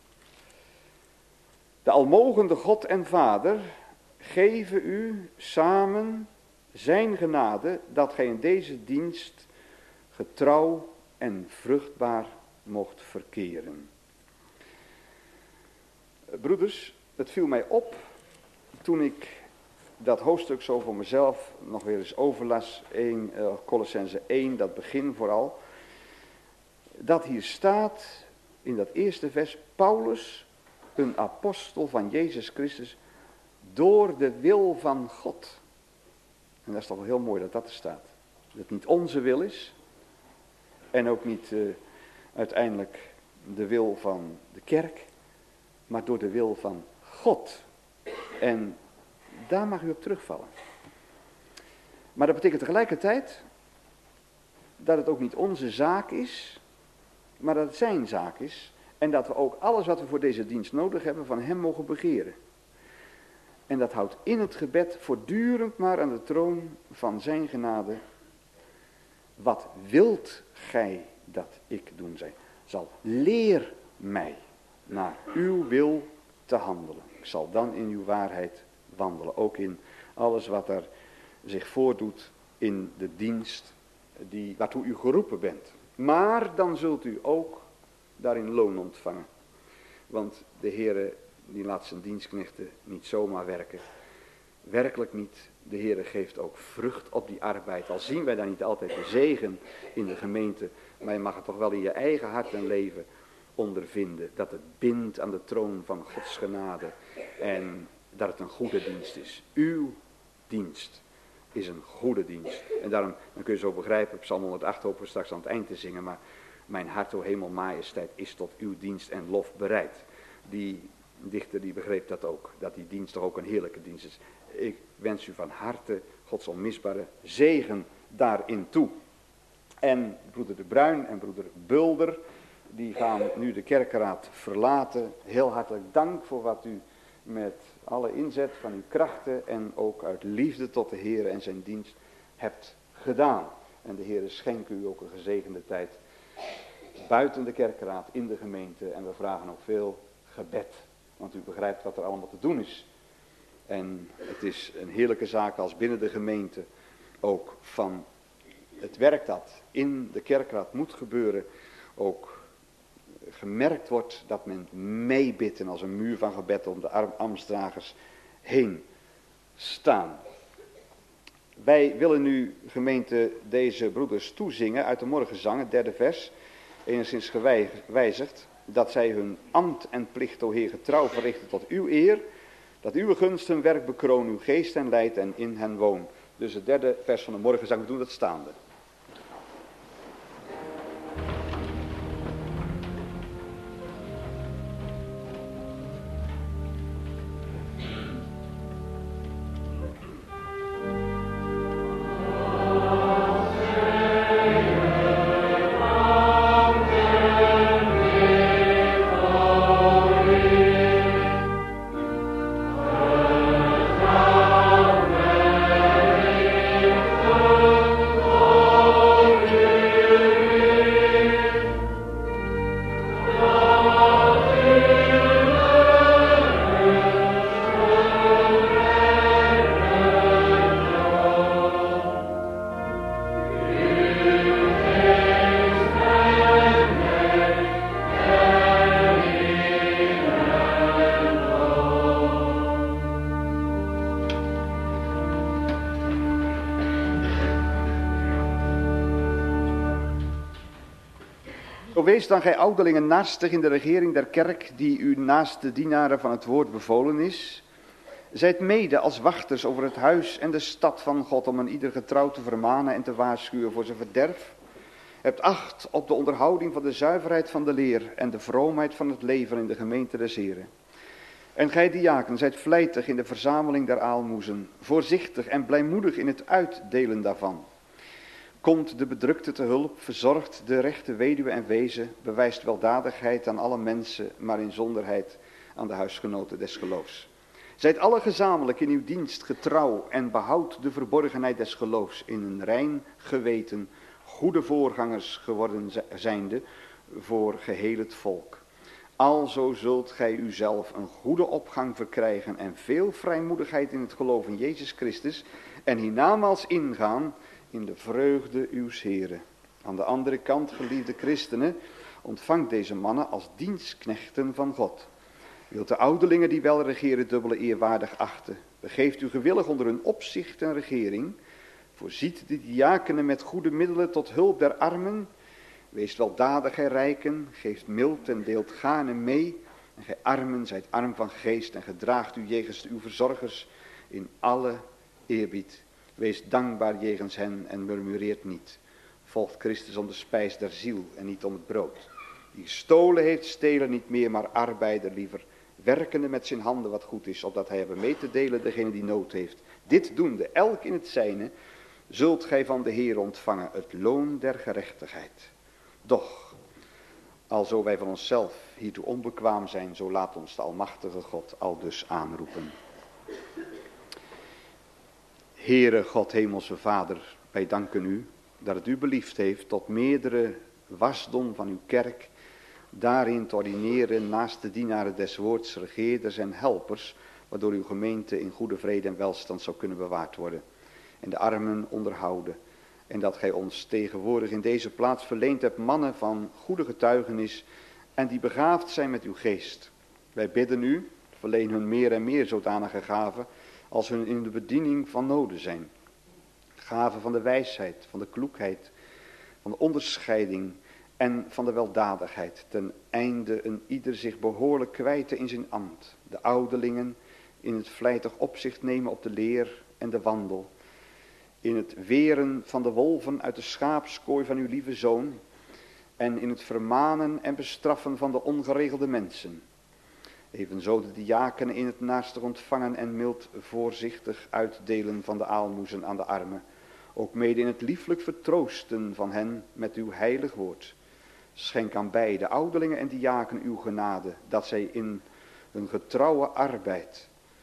De almogende God en Vader geven u samen zijn genade, dat gij in deze dienst getrouw en vruchtbaar mocht verkeren. Broeders, het viel mij op toen ik dat hoofdstuk zo voor mezelf nog weer eens overlas, één, uh, Colossense één, dat begin vooral, dat hier staat in dat eerste vers, Paulus, een apostel van Jezus Christus, door de wil van God. En dat is toch wel heel mooi dat dat er staat. Dat het niet onze wil is. En ook niet uh, uiteindelijk de wil van de kerk. Maar door de wil van God. En daar mag u op terugvallen. Maar dat betekent tegelijkertijd dat het ook niet onze zaak is. Maar dat het zijn zaak is. En dat we ook alles wat we voor deze dienst nodig hebben van hem mogen begeren. En dat houdt in het gebed voortdurend maar aan de troon van zijn genade. Wat wilt gij dat ik doen zij? Zal leer mij naar uw wil te handelen. Ik zal dan in uw waarheid wandelen. Ook in alles wat er zich voordoet in de dienst die, waartoe u geroepen bent. Maar dan zult u ook daarin loon ontvangen. Want de Heere die laat zijn dienstknechten niet zomaar werken. Werkelijk niet. De Heere geeft ook vrucht op die arbeid. Al zien wij daar niet altijd de zegen in de gemeente. Maar je mag het toch wel in je eigen hart en leven ondervinden. Dat het bindt aan de troon van Gods genade. En dat het een goede dienst is. Uw dienst is een goede dienst. En daarom, dan kun je zo begrijpen, Psalm honderdacht hopen we straks aan het eind te zingen. Maar mijn hart, o hemel, majesteit, is tot uw dienst en lof bereid. Die dichter die begreep dat ook. Dat die dienst toch ook een heerlijke dienst is. Ik wens u van harte Gods onmisbare zegen daarin toe. En broeder De Bruin en broeder Bulder, die gaan nu de kerkraad verlaten. Heel hartelijk dank voor wat u met alle inzet van uw krachten en ook uit liefde tot de Heer en zijn dienst hebt gedaan. En de Heer schenkt u ook een gezegende tijd buiten de kerkraad, in de gemeente. En we vragen ook veel gebed, want u begrijpt wat er allemaal te doen is. En het is een heerlijke zaak als binnen de gemeente ook van het werk dat in de kerkraad moet gebeuren, ook gemerkt wordt dat men meebidt en als een muur van gebed om de ambtsdragers heen staan. Wij willen nu, gemeente, deze broeders toezingen uit de morgenzang, het derde vers, enigszins gewijzigd, dat zij hun ambt en plicht, o Heer, getrouw verrichten tot uw eer, dat uw gunst hun werk bekroon, uw geest hen leidt en in hen woon. Dus het derde vers van de morgenzang, we doen dat staande. Wees dan gij ouderlingen naastig in de regering der kerk, die u naast de dienaren van het woord bevolen is. Zijt mede als wachters over het huis en de stad van God, om een ieder getrouw te vermanen en te waarschuwen voor zijn verderf. Hebt acht op de onderhouding van de zuiverheid van de leer en de vroomheid van het leven in de gemeente des Heren. En gij diaken, zijt vlijtig in de verzameling der aalmoezen, voorzichtig en blijmoedig in het uitdelen daarvan. Komt de bedrukte te hulp, verzorgt de rechte weduwe en wezen, bewijst weldadigheid aan alle mensen, maar inzonderheid aan de huisgenoten des geloofs. Zijt alle gezamenlijk in uw dienst getrouw en behoud de verborgenheid des geloofs in een rein geweten, goede voorgangers geworden zijnde voor geheel het volk. Alzo zult gij uzelf een goede opgang verkrijgen en veel vrijmoedigheid in het geloof in Jezus Christus en hiernamaals ingaan in de vreugde uws Heren. Aan de andere kant, geliefde christenen, ontvangt deze mannen als dienstknechten van God. Wilt de ouderlingen die wel regeren dubbele eerwaardig achten. Begeeft u gewillig onder hun opzicht en regering. Voorziet de diakenen met goede middelen tot hulp der armen. Wees weldadig, gij rijken, geeft mild en deelt gaarne mee. En gij armen, zijt arm van geest en gedraagt u jegens uw verzorgers in alle eerbied. Wees dankbaar jegens hen en murmureert niet. Volgt Christus om de spijs der ziel en niet om het brood. Die gestolen heeft, stelen niet meer, maar arbeider liever. Werkende met zijn handen wat goed is, opdat hij hebben mee te delen degene die nood heeft. Dit doende, elk in het zijne, zult gij van de Heer ontvangen het loon der gerechtigheid. Doch, alzo wij van onszelf hiertoe onbekwaam zijn, zo laat ons de almachtige God aldus aanroepen. Heere God, hemelse Vader, wij danken u dat het u beliefd heeft tot meerdere wasdom van uw kerk, daarin te ordineren naast de dienaren des woords, regeerders en helpers, waardoor uw gemeente in goede vrede en welstand zou kunnen bewaard worden en de armen onderhouden. En dat gij ons tegenwoordig in deze plaats verleend hebt mannen van goede getuigenis en die begaafd zijn met uw geest. Wij bidden u, verleen hun meer en meer zodanige gaven als hun in de bediening van noden zijn. Gaven van de wijsheid, van de kloekheid, van de onderscheiding en van de weldadigheid, ten einde een ieder zich behoorlijk kwijten in zijn ambt. De ouderlingen in het vlijtig opzicht nemen op de leer en de wandel. In het weren van de wolven uit de schaapskooi van uw lieve zoon. En in het vermanen en bestraffen van de ongeregelde mensen. Evenzo de diakenen in het naarstig ontvangen en mild voorzichtig uitdelen van de aalmoezen aan de armen. Ook mede in het lieflijk vertroosten van hen met uw heilig woord. Schenk aan beide, ouderlingen en diakenen, uw genade, dat zij in hun getrouwe arbeid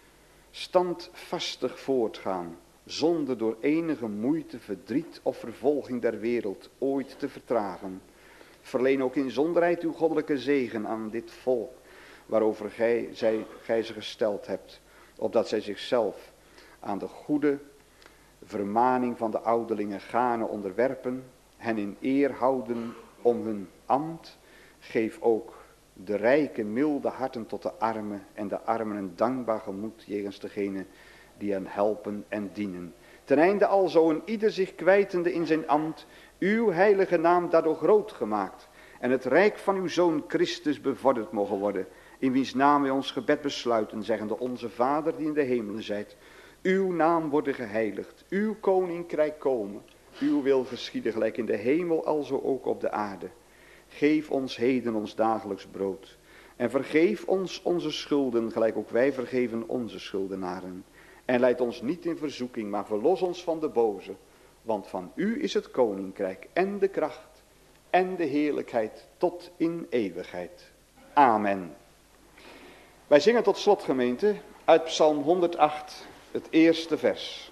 standvastig voortgaan, zonder door enige moeite, verdriet of vervolging der wereld ooit te vertragen. Verleen ook in zonderheid uw goddelijke zegen aan dit volk, waarover gij, zij, gij ze gesteld hebt, opdat zij zichzelf aan de goede vermaning van de ouderlingen gaarne onderwerpen, hen in eer houden om hun ambt. Geef ook de rijke, milde harten tot de armen en de armen een dankbaar gemoed jegens degene die hen helpen en dienen. Ten einde alzo een ieder zich kwijtende in zijn ambt, uw heilige naam daardoor groot gemaakt en het rijk van uw Zoon Christus bevorderd mogen worden, in wiens naam wij ons gebed besluiten, zeggende: onze Vader die in de hemelen zijt, uw naam worden geheiligd, uw koninkrijk komen, uw wil geschieden gelijk in de hemel alzo ook op de aarde. Geef ons heden ons dagelijks brood en vergeef ons onze schulden, gelijk ook wij vergeven onze schuldenaren. En leid ons niet in verzoeking, maar verlos ons van de boze, want van u is het koninkrijk en de kracht en de heerlijkheid tot in eeuwigheid. Amen. Wij zingen tot slot, gemeente, uit Psalm honderdacht, het eerste vers.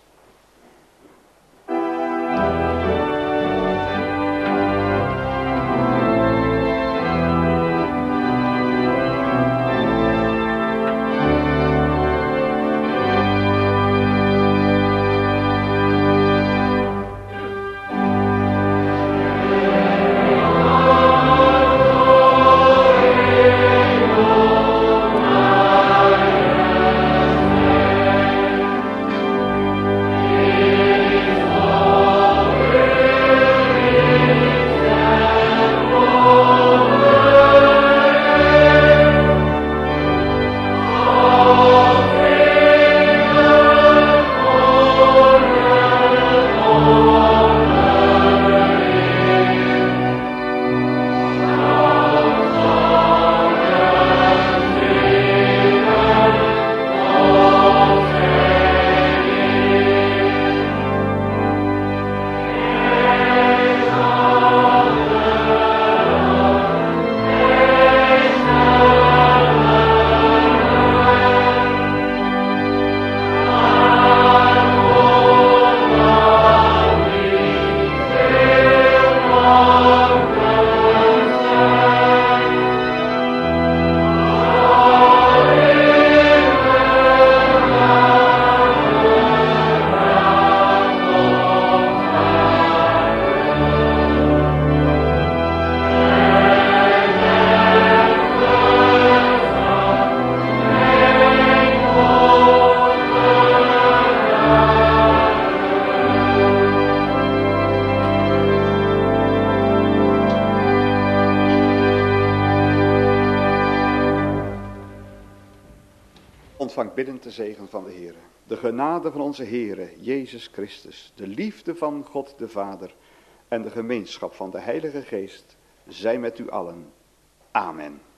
Ontvangt biddend de zegen van de Heere. De genade van onze Heere, Jezus Christus, de liefde van God de Vader en de gemeenschap van de Heilige Geest, zij met u allen. Amen.